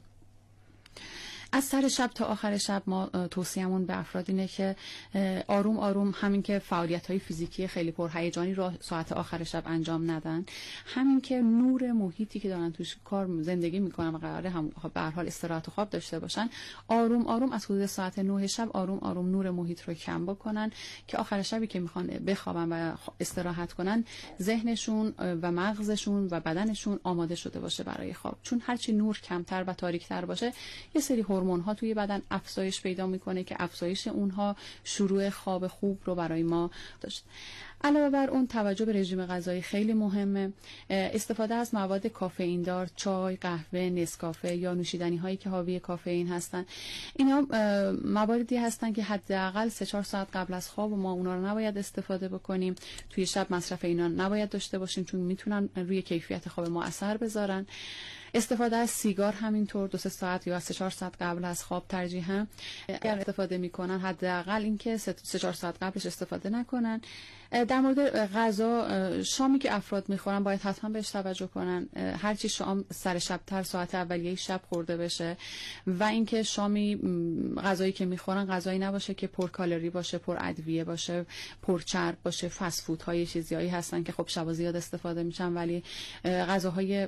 از سر شب تا آخر شب ما توصیه‌مون به افراد اینه که آروم آروم همین که فعالیت‌های فیزیکی خیلی پرهیجانی رو ساعت آخر شب انجام ندن، همین که نور محیطی که دارن توش کار زندگی میکنن و قراره هم به هر حال استراحت و خواب داشته باشن، آروم آروم از حدود ساعت نه شب آروم آروم نور محیط رو کم بکنن که آخر شبی که میخوان بخوابن و استراحت کنن ذهنشون و مغزشون و بدنشون آماده شده باشه برای خواب. چون هرچی نور کمتر و تاریک‌تر باشه یه سری هورمون ها توی بدن افزایش پیدا میکنه که افزایش اونها شروع خواب خوب رو برای ما داشت. علاوه بر اون توجه به رژیم غذایی خیلی مهمه. استفاده از مواد کافئین دار، چای، قهوه، نسکافه یا نوشیدنی هایی که حاوی کافئین هستن، اینا مواردی هستن که حداقل سه چهار ساعت قبل از خواب ما اونا رو نباید استفاده بکنیم. توی شب مصرف اینا نباید داشته باشیم چون میتونن روی کیفیت خواب ما اثر بذارن. استفاده از سیگار همینطور دو سه ساعت یا سه چهار ساعت قبل از خواب ترجیحاً اگر استفاده میکنن حداقل اینکه سه چهار ساعت قبلش استفاده نکنن. در مورد غذا، شامی که افراد میخورن باید حتما بهش توجه کنن. هرچی شام سر شب تر ساعت اولیه شب خورده بشه و اینکه شامی غذایی که میخورن غذایی نباشه که پر کالری باشه، پر ادویه باشه، پر چرب باشه. فست فود های چیزایی هستن که خب شب زیاد استفاده میشن ولی غذاهای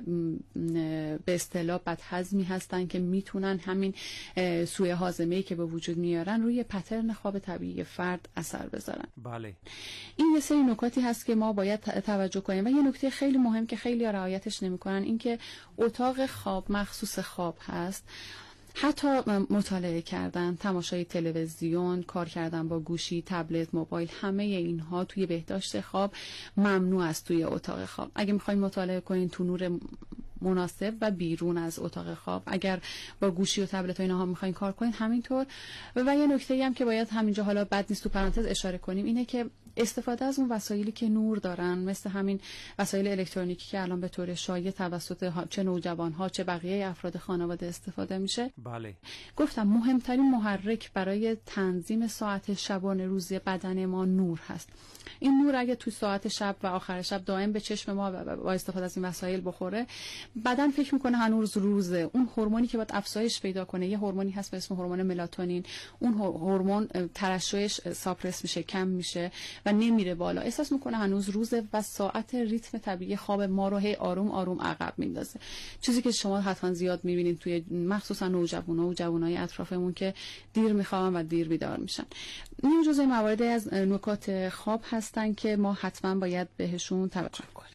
به اصطلاح بدهضمی هستن که میتونن همین سوء هاضمه‌ای که به وجود میارن روی پترن خواب طبیعی فرد اثر بذارن. بله. این یه سری نکاتی هست که ما باید توجه کنیم و یه نکته خیلی مهم که خیلی رعایتش نمی‌کنن این که اتاق خواب مخصوص خواب هست. حتی مطالعه کردن، تماشای تلویزیون، کار کردن با گوشی، تبلت، موبایل، همه اینها توی بهداشت خواب ممنوع است توی اتاق خواب. اگه می‌خواید مطالعه کنین تو نور مناسب و بیرون از اتاق خواب. اگر با گوشی و تبلت و اینها می‌خواید کار کنین همینطور. و یه نکته‌ای هم که باید همینجا حالا بد نیست تو پرانتز اشاره کنیم اینه که استفاده از اون وسایلی که نور دارن، مثل همین وسایل الکترونیکی که الان به طور شایع توسط چه نوجوان‌ها چه بقیه افراد خانواده استفاده میشه. بله. گفتم مهمترین محرک برای تنظیم ساعت شبانه روزی بدن ما نور هست. این نور اگه تو ساعت شب و آخر شب دائم به چشم ما با استفاده از این وسایل بخوره، بدن فکر میکنه هنوز روزه. اون هورمونی که باید افزایش پیدا کنه، یه هورمونی هست به اسم هورمون ملاتونین، اون هورمون ترشحش ساپرس میشه، کم میشه و نمیره بالا. احساس میکنه هنوز روزه و ساعت ریتم طبیعی خواب ما رو هی آروم آروم عقب میندازه. چیزی که شما حتما زیاد میبینید توی مخصوصا نوجوانا و جوانای اطرافمون که دیر میخوابن و دیر بیدار میشن. این جزء مواردی از نکات خواب هستن که ما حتما باید بهشون توجه کنیم.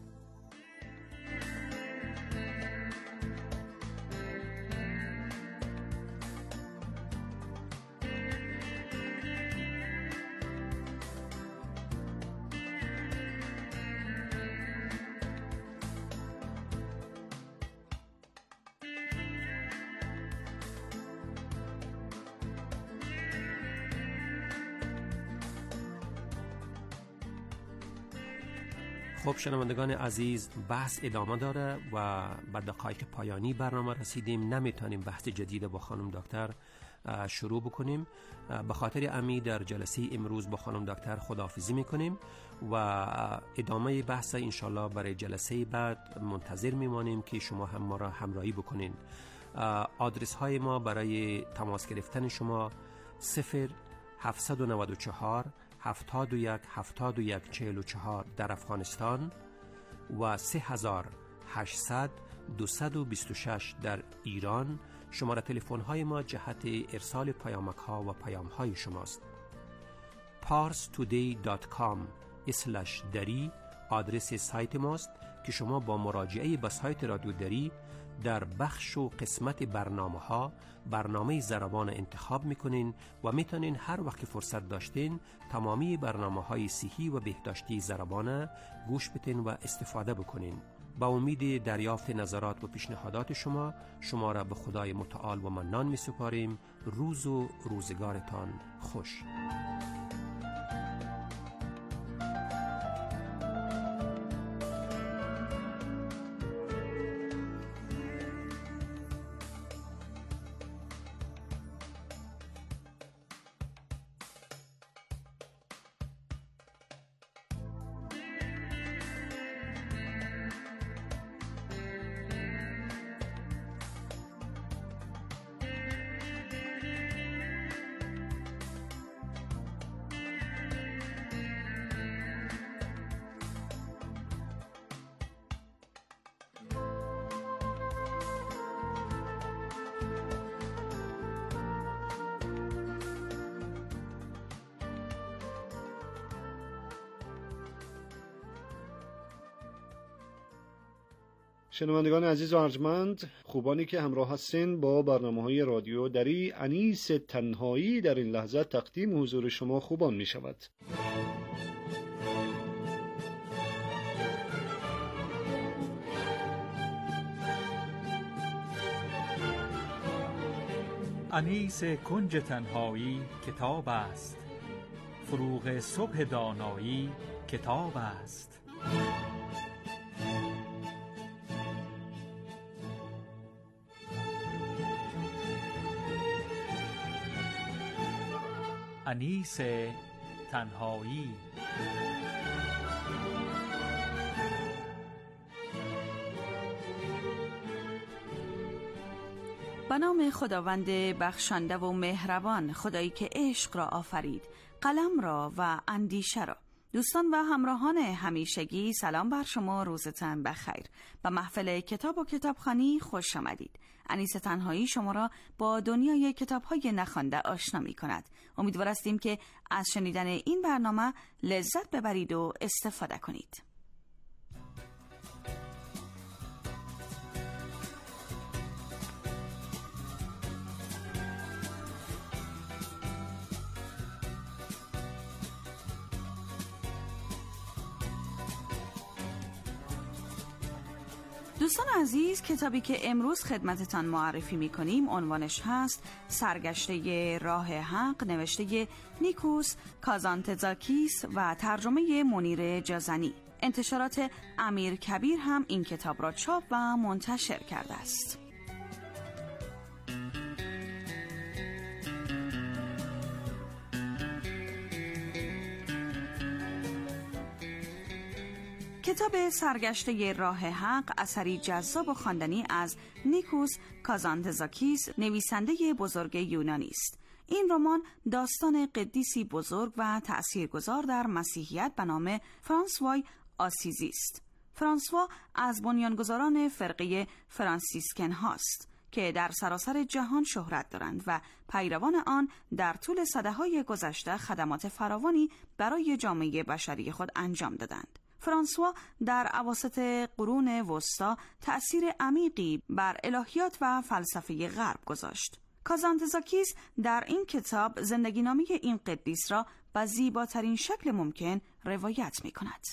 خب شنوندگان عزیز، بحث ادامه داره و به دقایق پایانی برنامه رسیدیم. نمیتونیم بحث جدید با خانم دکتر شروع بکنیم. به خاطر امی در جلسه امروز با خانم دکتر خداحافظی میکنیم و ادامه بحث انشالله برای جلسه بعد منتظر میمانیم که شما هم ما را همراهی بکنین. آدرس های ما برای تماس گرفتن شما صفر هفتصد و نود و چهار هفتاد و یک هفتاد و یک چهل و چهار در افغانستان و سه هزار و هشتصد دویست و بیست و شش در ایران. شماره تلفن های ما جهت ارسال پیامک ها و پیام های شماست. پارس تودی دات کام اسلش دری آدرس سایت ماست که شما با مراجعه به سایت رادیو دری در بخش و قسمت برنامه ها برنامه زربان انتخاب میکنین و میتونین هر وقت فرصت داشتین تمامی برنامه های صحی و بهداشتی زربان گوش بدین و استفاده بکنین. با امید دریافت نظرات و پیشنهادات شما شما را به خدای متعال و منان می سپاریم. روز و روزگارتان خوش. شنوندگان عزیز و ارجمند، خوبانی که همراه هستین با برنامه‌های رادیو دری، انیس تنهایی در این لحظه تقدیم حضور شما خوبان می شود. انیس کنج تنهایی کتاب است، فروغ صبح دانایی کتاب است. انیس تنهایی. به نام خداوند بخشنده و مهربان، خدایی که عشق را آفرید، قلم را و اندیشه را. دوستان و همراهان همیشگی، سلام بر شما، روزتان بخیر. به محفل کتاب و کتابخوانی خوش آمدید. انیس تنهایی شما را با دنیای کتاب‌های نخوانده آشنا می‌کند. امیدوار هستیم که از شنیدن این برنامه لذت ببرید و استفاده کنید. دوستان عزیز، کتابی که امروز خدمتتان معرفی می‌کنیم عنوانش هست سرگشته راه حق، نوشته نیکوس کازانتزاکیس و ترجمه منیر جازنی. انتشارات امیر کبیر هم این کتاب را چاپ و منتشر کرده است. کتاب سرگشته راه حق اثری جذاب و خواندنی از نیکوس کازانتزاکیس، نویسنده بزرگ یونانی است. این رمان داستان قدیسی بزرگ و تأثیرگذار در مسیحیت به نام فرانسوای آسیزی است. فرانسوا از بنیانگذاران فرقه فرانسیسکن هاست که در سراسر جهان شهرت دارند و پیروان آن در طول سده‌های گذشته خدمات فراوانی برای جامعه بشری خود انجام دادند. فرانسوا در اواسط قرون وسطا تأثیر عمیقی بر الهیات و فلسفه غرب گذاشت. کازانتزاکیس در این کتاب زندگی نامه این قدیس را به زیباترین شکل ممکن روایت می کند.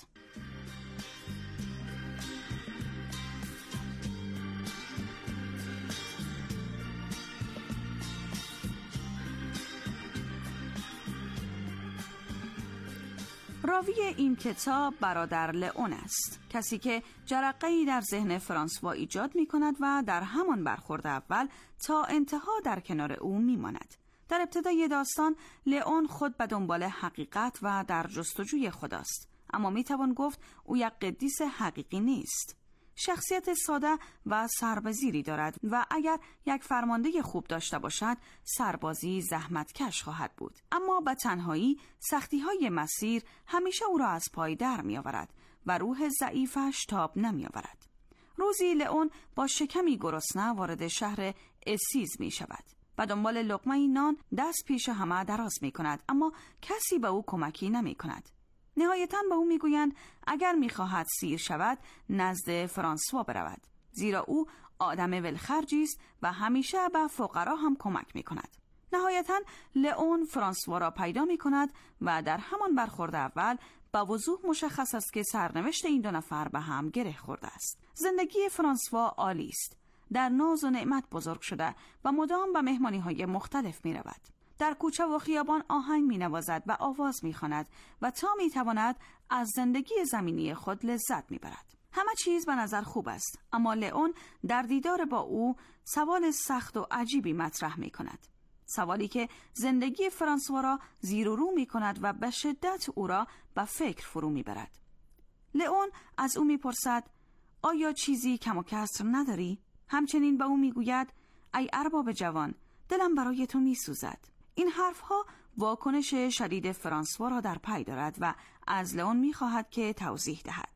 راوی این کتاب برادر لئون است، کسی که جرقه‌ای در ذهن فرانسوا ایجاد می کند و در همان برخورد اول تا انتها در کنار او می ماند. در ابتدای داستان لئون خود به دنبال حقیقت و در جستجوی خداست، اما می توان گفت او یک قدیس حقیقی نیست. شخصیت ساده و سربزیری دارد و اگر یک فرمانده خوب داشته باشد سربازی زحمتکش خواهد بود، اما به تنهایی سختی‌های مسیر همیشه او را از پای در می‌آورد و روح ضعیفش تاب نمی‌آورد. روزی لئون با شکمی گرسنه وارد شهر اسیز می‌شود. به دنبال لقمه‌ای نان دست پیش همه دراز می‌کند، اما کسی به او کمکی نمی‌کند. نهایتاً به او میگویند اگر میخواهد سیر شود نزد فرانسوا برود، زیرا او آدم ولخرجی است و همیشه به فقرا هم کمک میکند. نهایتاً لئون فرانسوا را پیدا میکند و در همان برخورد اول با وضوح مشخص است که سرنوشت این دو نفر به هم گره خورده است. زندگی فرانسوا عالی است، در ناز و نعمت بزرگ شده و مدام به مهمانی‌های مختلف میرود. در کوچه و خیابان آهنگ می نوازد و آواز می خواند و تا می تواند از زندگی زمینی خود لذت می برد. همه چیز به نظر خوب است، اما لئون در دیدار با او سوال سخت و عجیبی مطرح می کند. سوالی که زندگی فرانسوا را زیر و رو می کند و به شدت او را به فکر فرو می برد. لئون از او می پرسد آیا چیزی کم و کسر نداری؟ همچنین به او می گوید ای ارباب جوان، دلم برای تو می سوزد. این حرفها واکنش شدید فرانسوا را در پی دارد و از لئون می‌خواهد که توضیح دهد.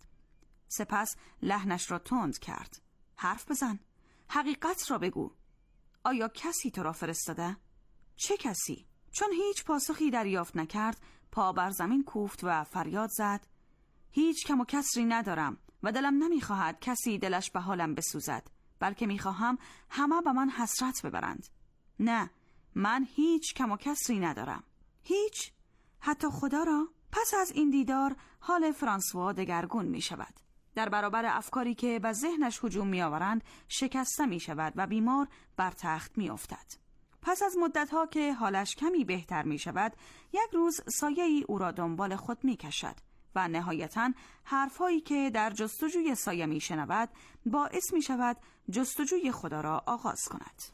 سپس لحنش را تند کرد. حرف بزن. حقیقت را بگو. آیا کسی تو را فرستاده؟ چه کسی؟ چون هیچ پاسخی دریافت نکرد، پا بر زمین کوفت و فریاد زد. هیچ کم و کسری ندارم و دلم نمی‌خواهد کسی دلش به حالم بسوزد، بلکه می‌خواهم همه به من حسرت ببرند. نه، من هیچ کم و کسری ندارم. هیچ؟ حتی خدا را؟ پس از این دیدار حال فرانسوا دگرگون می شود. در برابر افکاری که به ذهنش هجوم می آورند شکسته می شود و بیمار بر تخت می افتد. پس از مدتها که حالش کمی بهتر می شود، یک روز سایه‌ای او را دنبال خود می کشد و نهایتاً حرفهایی که در جستجوی سایه می شنود باعث می شود جستجوی خدا را آغاز کند.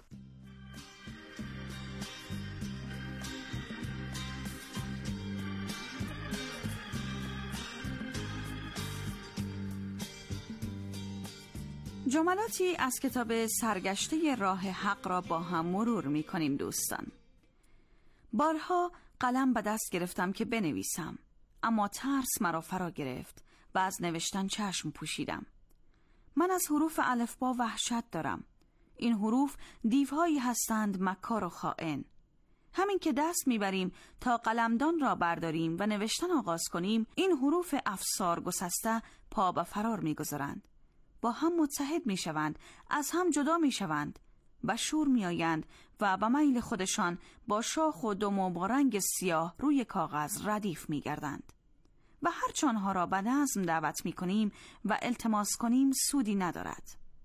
جملاتی از کتاب سرگشته راه حق را با هم مرور می کنیم دوستان. بارها قلم به دست گرفتم که بنویسم، اما ترس مرا فرا گرفت و از نوشتن چشم پوشیدم. من از حروف الفبا وحشت دارم. این حروف دیوهایی هستند مکار و خائن. همین که دست میبریم تا قلمدان را برداریم و نوشتن آغاز کنیم، این حروف افسار گسسته پا به فرار میگذارند. با هم متحد می شوند، از هم جدا می شوند، و شور می آیند و به میل خودشان با شاخ و دم و با رنگ سیاه روی کاغذ ردیف می گردند. و هر چانها را به نظم دعوت می کنیم و التماس کنیم سودی ندارد.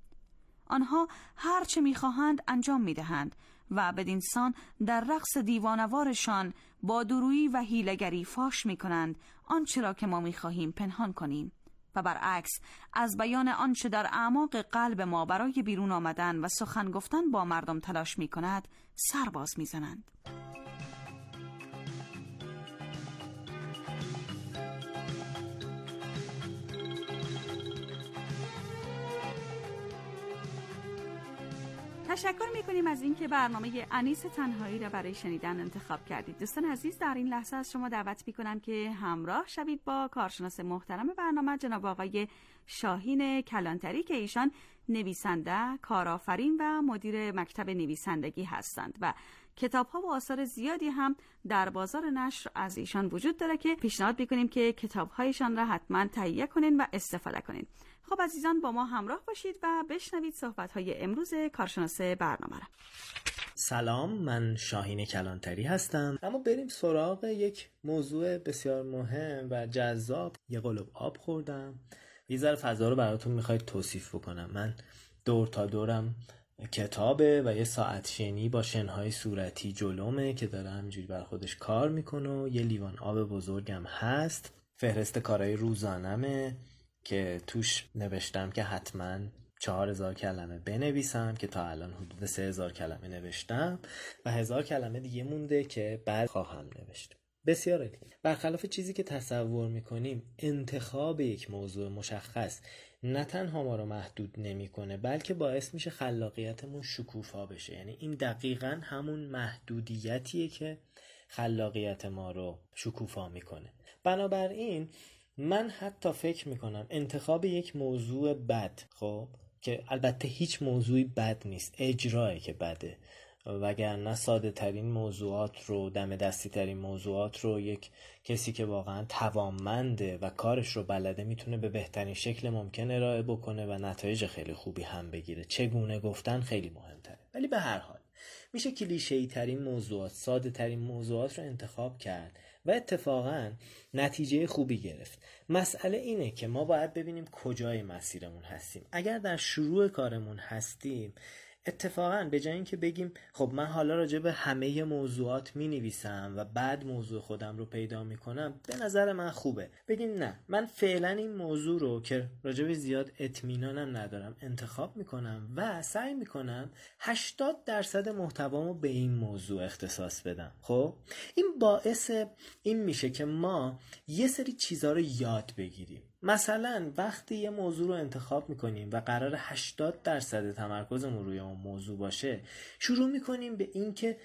آنها هر چه می‌خواهند انجام می‌دهند و بدین سان در رقص دیوانوارشان با دورویی و حیله‌گری فاش می‌کنند آنچه را که ما می‌خواهیم پنهان کنیم و برعکس از بیان آنچه در اعماق قلب ما برای بیرون آمدن و سخن گفتن با مردم تلاش می‌کند سر باز می‌زنند. تشکر میکنیم از اینکه برنامه انیس تنهایی را برای شنیدن انتخاب کردید. دوستان عزیز، در این لحظه از شما دعوت میکنم که همراه شوید با کارشناس محترم برنامه جناب آقای شاهین کلانتری که ایشان نویسنده، کارآفرین و مدیر مکتب نویسندگی هستند و کتاب‌ها و آثار زیادی هم در بازار نشر از ایشان وجود داره که پیشنهاد میکنیم که کتاب‌هایشان را حتما تهیه کنین و استفاده کنین. خب عزیزان، با ما همراه باشید و بشنوید صحبت‌های امروز کارشناس برنامه را. سلام، من شاهین کلانتری هستم. اما بریم سراغ یک موضوع بسیار مهم و جذاب. یه قلوب آب خوردم. یه ذره فضا رو براتون میخواید توصیف بکنم. من دور تا دورم کتابه و یه ساعت شنی با شنهای صورتی جلومه که داره همینجوری بر خودش کار میکنه و یه لیوان آب بزرگم هست. فهرست کارهای روزانمه که توش نوشتم که حتما چهار هزار کلمه بنویسم که تا الان حدود سه هزار کلمه نوشتم و هزار کلمه دیگه مونده که بعد خواهم نوشت. بسیار عالی. برخلاف چیزی که تصور میکنیم، انتخاب یک موضوع مشخص نه تنها ما رو محدود نمیکنه بلکه باعث میشه خلاقیتمون شکوفا بشه. یعنی این دقیقاً همون محدودیتیه که خلاقیت ما رو شکوفا میکنه. بنابراین من حتی فکر میکنم انتخاب یک موضوع بد، خب که البته هیچ موضوعی بد نیست، اجراه که بده، وگرنه ساده ترین موضوعات رو، دم دستی ترین موضوعات رو یک کسی که واقعا توانمنده و کارش رو بلده میتونه به بهترین شکل ممکن ارائه بکنه و نتایج خیلی خوبی هم بگیره. چگونه گفتن خیلی مهمتره. ولی به هر حال میشه کلیشه‌ای ترین موضوعات، ساده ترین موضوعات رو انتخاب کرد و اتفاقا نتیجه خوبی گرفت. مسئله اینه که ما باید ببینیم کجای مسیرمون هستیم. اگر در شروع کارمون هستیم، اتفاقا به جای اینکه بگیم خب من حالا راجع به همه موضوعات می نویسم و بعد موضوع خودم رو پیدا می کنم، به نظر من خوبه بگیم نه، من فعلا این موضوع رو که راجع به زیاد اطمینانم ندارم انتخاب می کنم و سعی می کنم هشتاد درصد محتوامو به این موضوع اختصاص بدم. خب این باعث این میشه که ما یه سری چیزا رو یاد بگیریم. مثلا وقتی یه موضوع رو انتخاب میکنیم و قرار هشتاد درصد تمرکزمون روی اون موضوع باشه، شروع میکنیم به این که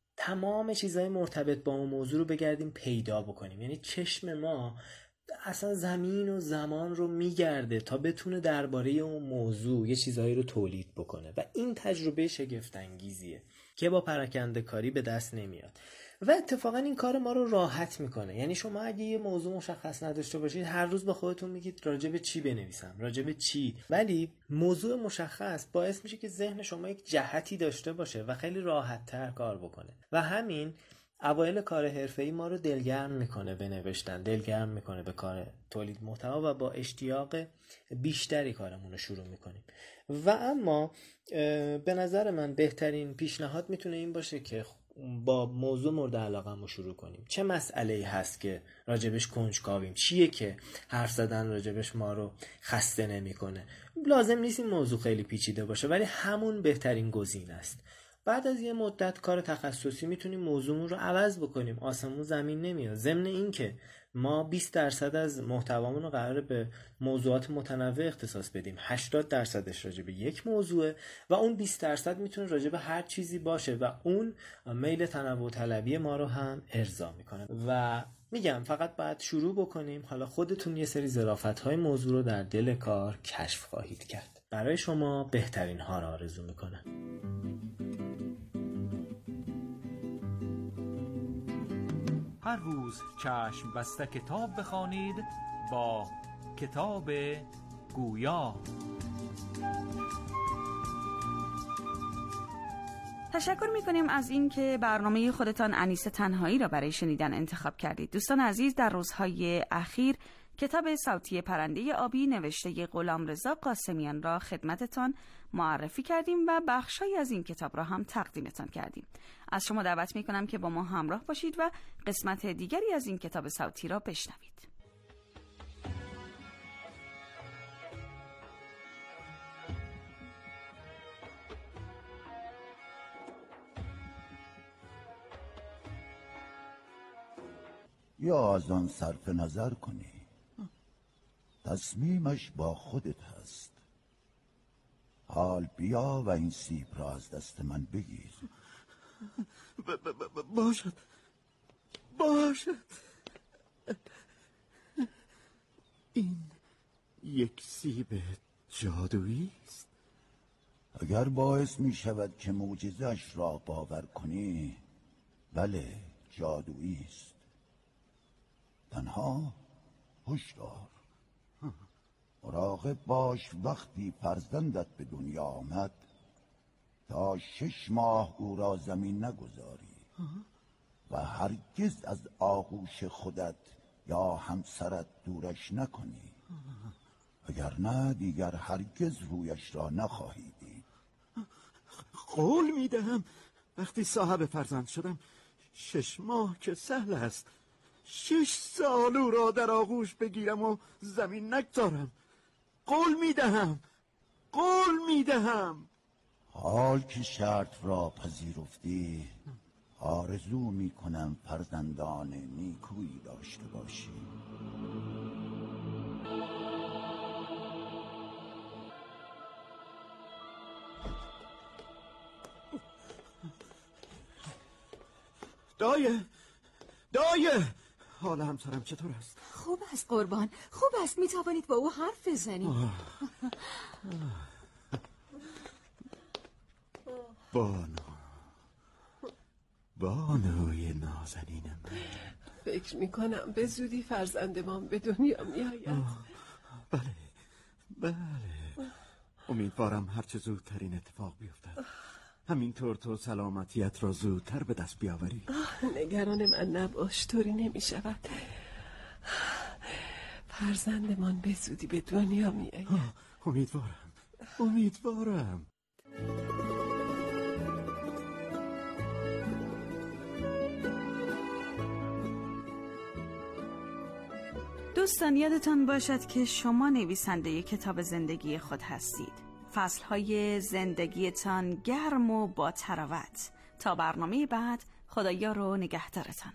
تمام چیزهای مرتبط با اون موضوع رو بگردیم پیدا بکنیم. یعنی چشم ما اصلا زمین و زمان رو میگرده تا بتونه درباره اون موضوع یه چیزهایی رو تولید بکنه و این تجربه شگفت انگیزیه که با پراکنده کاری به دست نمیاد و اتفاقا این کار ما رو راحت میکنه. یعنی شما اگه یه موضوع مشخص نداشته باشید، هر روز با خودتون میگید راجع به چی بنویسم، راجع به چی، ولی موضوع مشخص باعث میشه که ذهن شما یک جهتی داشته باشه و خیلی راحت تر کار بکنه و همین اوایل کار حرفه‌ای ما رو دلگرم میکنه به نوشتن، دلگرم میکنه به کار تولید محتوا و با اشتیاق بیشتری کارمون رو شروع میکنیم. و اما به نظر من بهترین پیشنهاد میتونه این باشه که با موضوع مورد علاقه‌مون شروع کنیم. چه مسئله‌ای هست که راجبش کنجکاویم؟ چیه که حرف زدن راجبش ما رو خسته نمی‌کنه؟ لازم نیست این موضوع خیلی پیچیده باشه، ولی همون بهترین گزینه است. بعد از یه مدت کار تخصصی میتونیم موضوعمون رو عوض بکنیم. آسمون زمین نمیاد. ضمن این که ما بیست درصد از محتوامون رو قراره به موضوعات متنوع اختصاص بدیم. هشتاد درصدش راجع به یک موضوعه و اون بیست درصد میتونه راجع به هر چیزی باشه و اون میل تنوع طلبی ما رو هم ارضا میکنه. و میگم فقط باید شروع بکنیم. حالا خودتون یه سری ظرافت‌های موضوع رو در دل کار کشف خواهید کرد. برای شما بهترین ها رو آرزو میکنم. هر روز چشم بسته کتاب بخوانید با کتاب گویا. تشکر میکنیم از این که برنامه خودتان انیس تنهایی را برای شنیدن انتخاب کردید. دوستان عزیز، در روزهای اخیر کتاب صوتی پرنده آبی نوشته غلامرضا قاسمیان را خدمتتان معرفی کردیم و بخشی از این کتاب را هم تقدیمتان کردیم. از شما دعوت میکنم که با ما همراه باشید و قسمت دیگری از این کتاب صوتی را بشنوید. یا از آن صرف نظر کنی، تصمیمش با خودت هست. حال بیا و این سیب را از دست من بگیر. ب- ب- ب- باشد باشد این یک سیب جادویی است. اگر باعث می شود که معجزه‌اش را باور کنی، بله جادویی است. تنها هشدار، مراقب باش وقتی فرزندت به دنیا آمد تا شش ماه او را زمین نگذاری و هرگز از آغوش خودت یا همسرت دورش نکنی، وگرنه دیگر هرگز رویش را نخواهی دید. قول میدهم وقتی صاحب فرزند شدم شش ماه که سهل است، شش سال او را در آغوش بگیرم و زمین نگذارم. قول میدهم قول میدهم حال که شرط را پذیرفتی، آرزو میکنم فرزندان نیکویی داشته باشی. دایه دایه حال همسرم چطور است؟ خوب است قربان، خوب است. می توانید با او حرف بزنید. بانو بانوی نازنین من، فکر می کنم به زودی فرزندمان به دنیا می آید. بله بله امیدوارم هرچه زودتر این اتفاق بیفتد، همینطور تو سلامتیت را زودتر به دست بیاوری. نگران من نباش، طوری نمی شود. فرزندمان به زودی به دنیا می آید. امیدوارم امیدوارم دوستان یادتان باشد که شما نویسنده کتاب زندگی خود هستید. فصلهای زندگیتان گرم و با تراوت. تا برنامه بعد، خدایا رو نگهدارتان.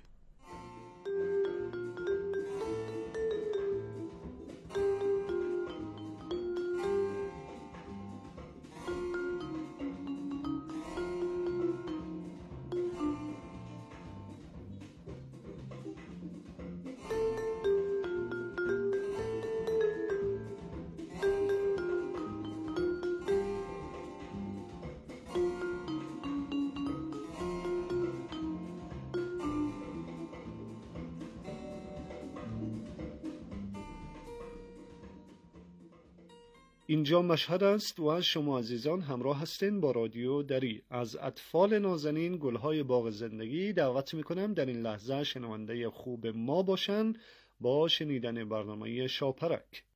اینجا مشهد است و شما عزیزان همراه هستین با رادیو دری. از اطفال نازنین گلهای باغ زندگی دعوت میکنم در این لحظه شنونده خوب ما باشن با شنیدن برنامه شاپرک.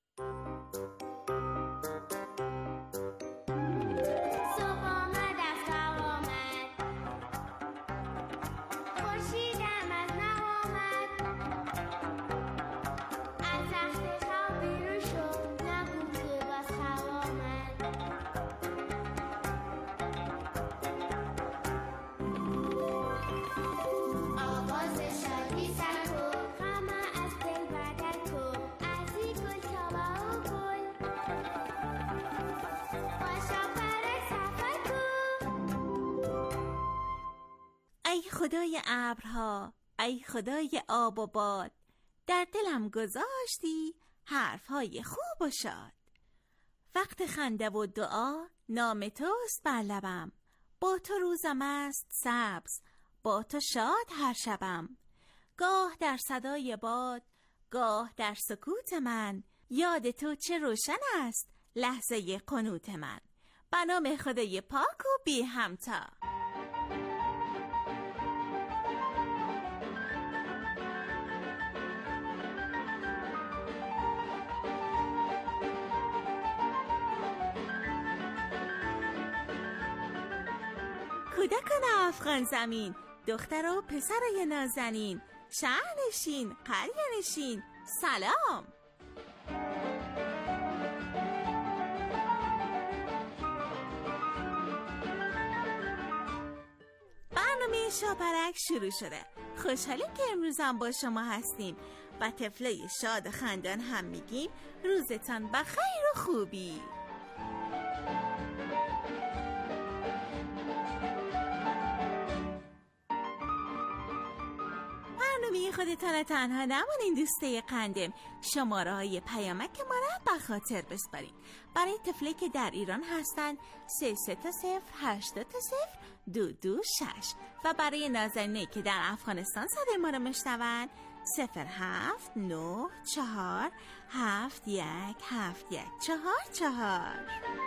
ای خدای ابرها، ای خدای آب و باد، در دلم گذاشتی حرفهای خوب و شاد. وقت خنده و دعا نام توست بر لبم، با تو روزم است سبز، با تو شاد هر شبم. گاه در صدای باد، گاه در سکوت من، یاد تو چه روشن است لحظه قنوت من. به نام خدای پاک و بی همتا. کودکان افغان زمین، دختر و پسرای نازنین، شهرنشین، قریه‌نشین، سلام. برنامه شاپرک شروع شده. خوشحالیم که امروز هم با شما هستیم و طفلای شاد خندان هم میگیم روزتان بخیر و خوبی. برنامه خودتان تنها نمانین دوسته قندم. شماره های پیامک ما را به خاطر بسپارین. برای طفلی که در ایران هستن سه سه تا صفر هشت تا صفر دو دو شش و برای نازنینی که در افغانستان صدای ما را میشنون صفر هفت نه چهار هفت یک هفت یک چهار چهار.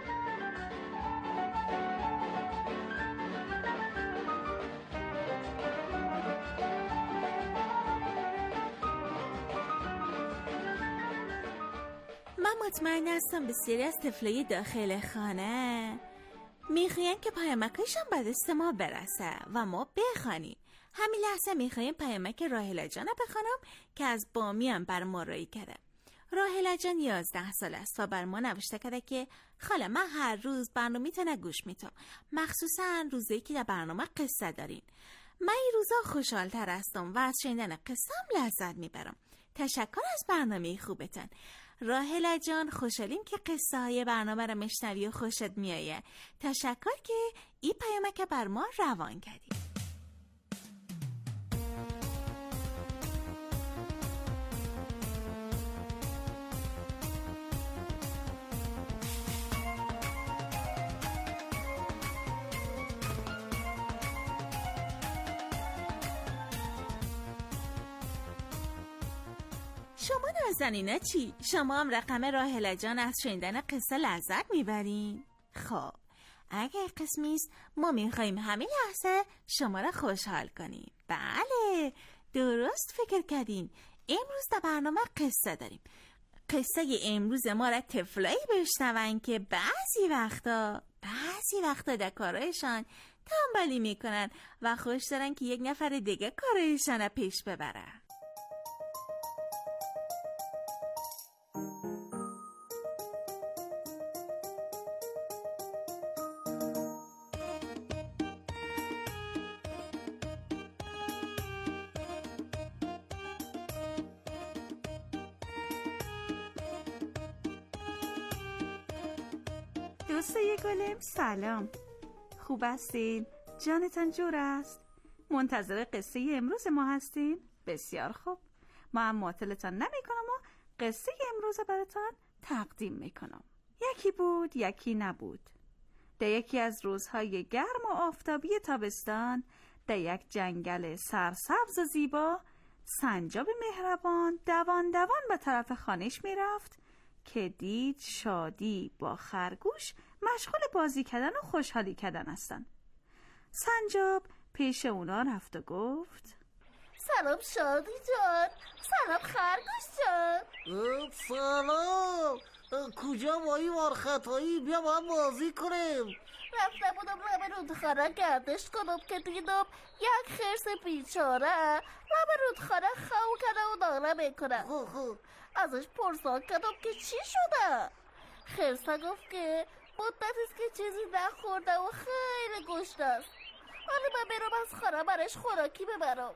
من مطمئن هستم بسیاری از طفلای داخل خانه میخواین که پیامکشون به دست ما برسه و ما بخوانیم. همین لحظه میخوایم پیامک راهله جان بخوانم که از بامیان بر ما رایی کرده. راهله جان یازده سال است و بر ما نوشته کرده که خاله من هر روز برنامه تونه گوش میتم، مخصوصا روزی که در برنامه قصه دارین. من این روزا خوشحال تر هستم و از شنیدن قصه هم لذت میبرم. تشکر از برنامه خوبتان. راهله جان، خوشحالیم که قصه های برنامه را مشنوی و خوشت میایه. تشکر که این پیامک بر ما روان کردی. شما نازنینا چی؟ شما هم رقم راهله جان از شنیدن قصه لذت میبرین؟ خب اگه قسمی است ما میخواییم همین لحظه شما را خوشحال کنیم. بله درست فکر کردین. امروز در برنامه قصه داریم. قصه امروز ما را طفلایی بشنون که بعضی وقتا بعضی وقتا در کارایشان تنبلی میکنن و خوش دارن که یک نفر دیگه کارایشان را پیش ببره. دوستای گلم سلام، خوب هستین؟ جانتان جور است؟ منتظر قصه امروز ما هستین؟ بسیار خوب، ما هم معطلتان نمی کنم و قصه امروز براتان تقدیم می کنم. یکی بود یکی نبود. در یکی از روزهای گرم و آفتابی تابستان در یک جنگل سرسبز و زیبا سنجاب مهربان دوان دوان به طرف خانش می رفت که دید شادی با خرگوش مشغول بازی کردن و خوشحالی کردن هستن. سنجاب پیش اونا رفت و گفت سلام شادی جان، سلام خرگوش جان. سلام، کجا با این وارخطایی؟ بیا با هم بازی کنیم. رفته بودم لب رودخانه گردش کنم که دیدم یک خرس بیچاره لب رودخانه خو کنه و ناله میکنه. ازش پرسان کردم که چی شده. خرسه گفت که مدت است که چیزی نخورده و خیلی گشنه است. حالا من برم از خانه برش خوراکی ببرم.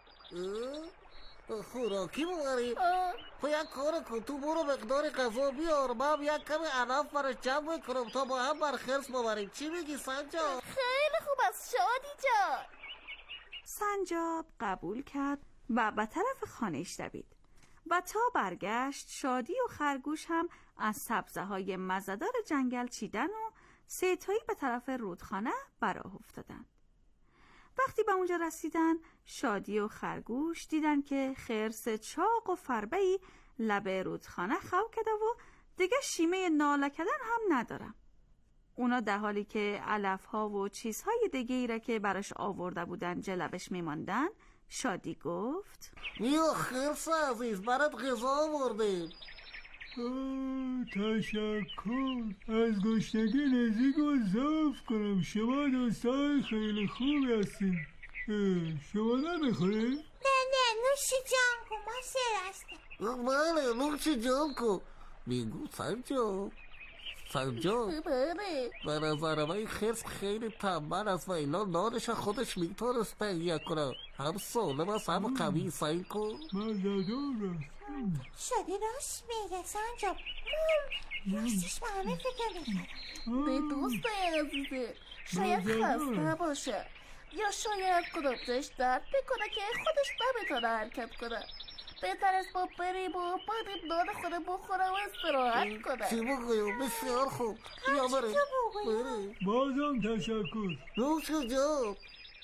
خوراکی ببری؟ تو یک کار کن، تو برو مقدار غذا بیار، من یک کمی علف برش جمع میکنم تا با هم بر خرس ببریم. چی میگی سنجاب؟ خیلی خوب است شادی جان. سنجاب قبول کرد و به طرف خانه‌اش دوید و تا برگشت شادی و خرگوش هم از سبزه های مزه‌دار جنگل چیدن و سیتایی به طرف رودخانه براه افتادن. وقتی به اونجا رسیدن شادی و خرگوش دیدن که خرس چاق و فربه‌ای لب رودخانه خو کرده و دیگه شیمه ناله کردن هم ندارن. اونا در حالی که علف‌ها و چیزهای دیگه‌ای را که براش آورده بودن جلبش میماندن، شادی گفت بیا خرس عزیز، برات غذا آوردیم. تشکر. از گشنگی نزدیک و ضعف کنم. شما دوستان خیلی خوبی هستین. شما نمیخورین؟ نه نه نوش جان کن، ما سر هستیم. بله نوش جان کن. میگو سنجاب سنجاب به نظر من خرس خیلی تنبل است و اینا نانش خودش میتونست تهیه کنه. هم سالم است هم قوی. سعی کن. مزدار شدی راست میگه سنجاب. راستش به همه فکر میکنم. به دوست عزیزه شاید خسته باشه یا شاید قلوبش درد بکنه که خودش نمیتونه حرکت کنه. بهتر است با بریم و بعد نان خود بخوره و استراحت کنه. چی بگویم؟ بسیار خوب. یا بریم. بازم تشکر. نوش جان.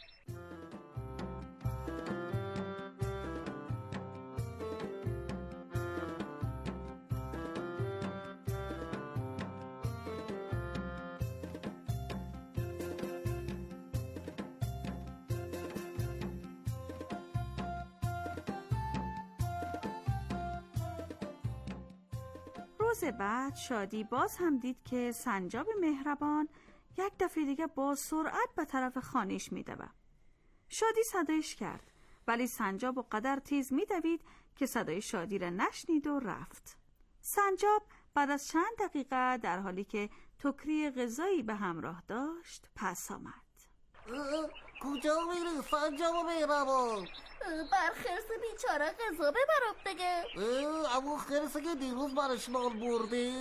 روز بعد شادی باز هم دید که سنجاب مهربان یک دفعه دیگه با سرعت به طرف خانهش میدوه. شادی صدایش کرد ولی سنجاب و قدر تیز میدوید که صدای شادی را نشنید و رفت. سنجاب بعد از چند دقیقه در حالی که ٹوکری غذایی به همراه داشت پس آمد. کجا میری سنجاب مهربان؟ بر خرس بیچاره غذا ببرم دیگه. اما خرسی که دیروز برش نان بردی؟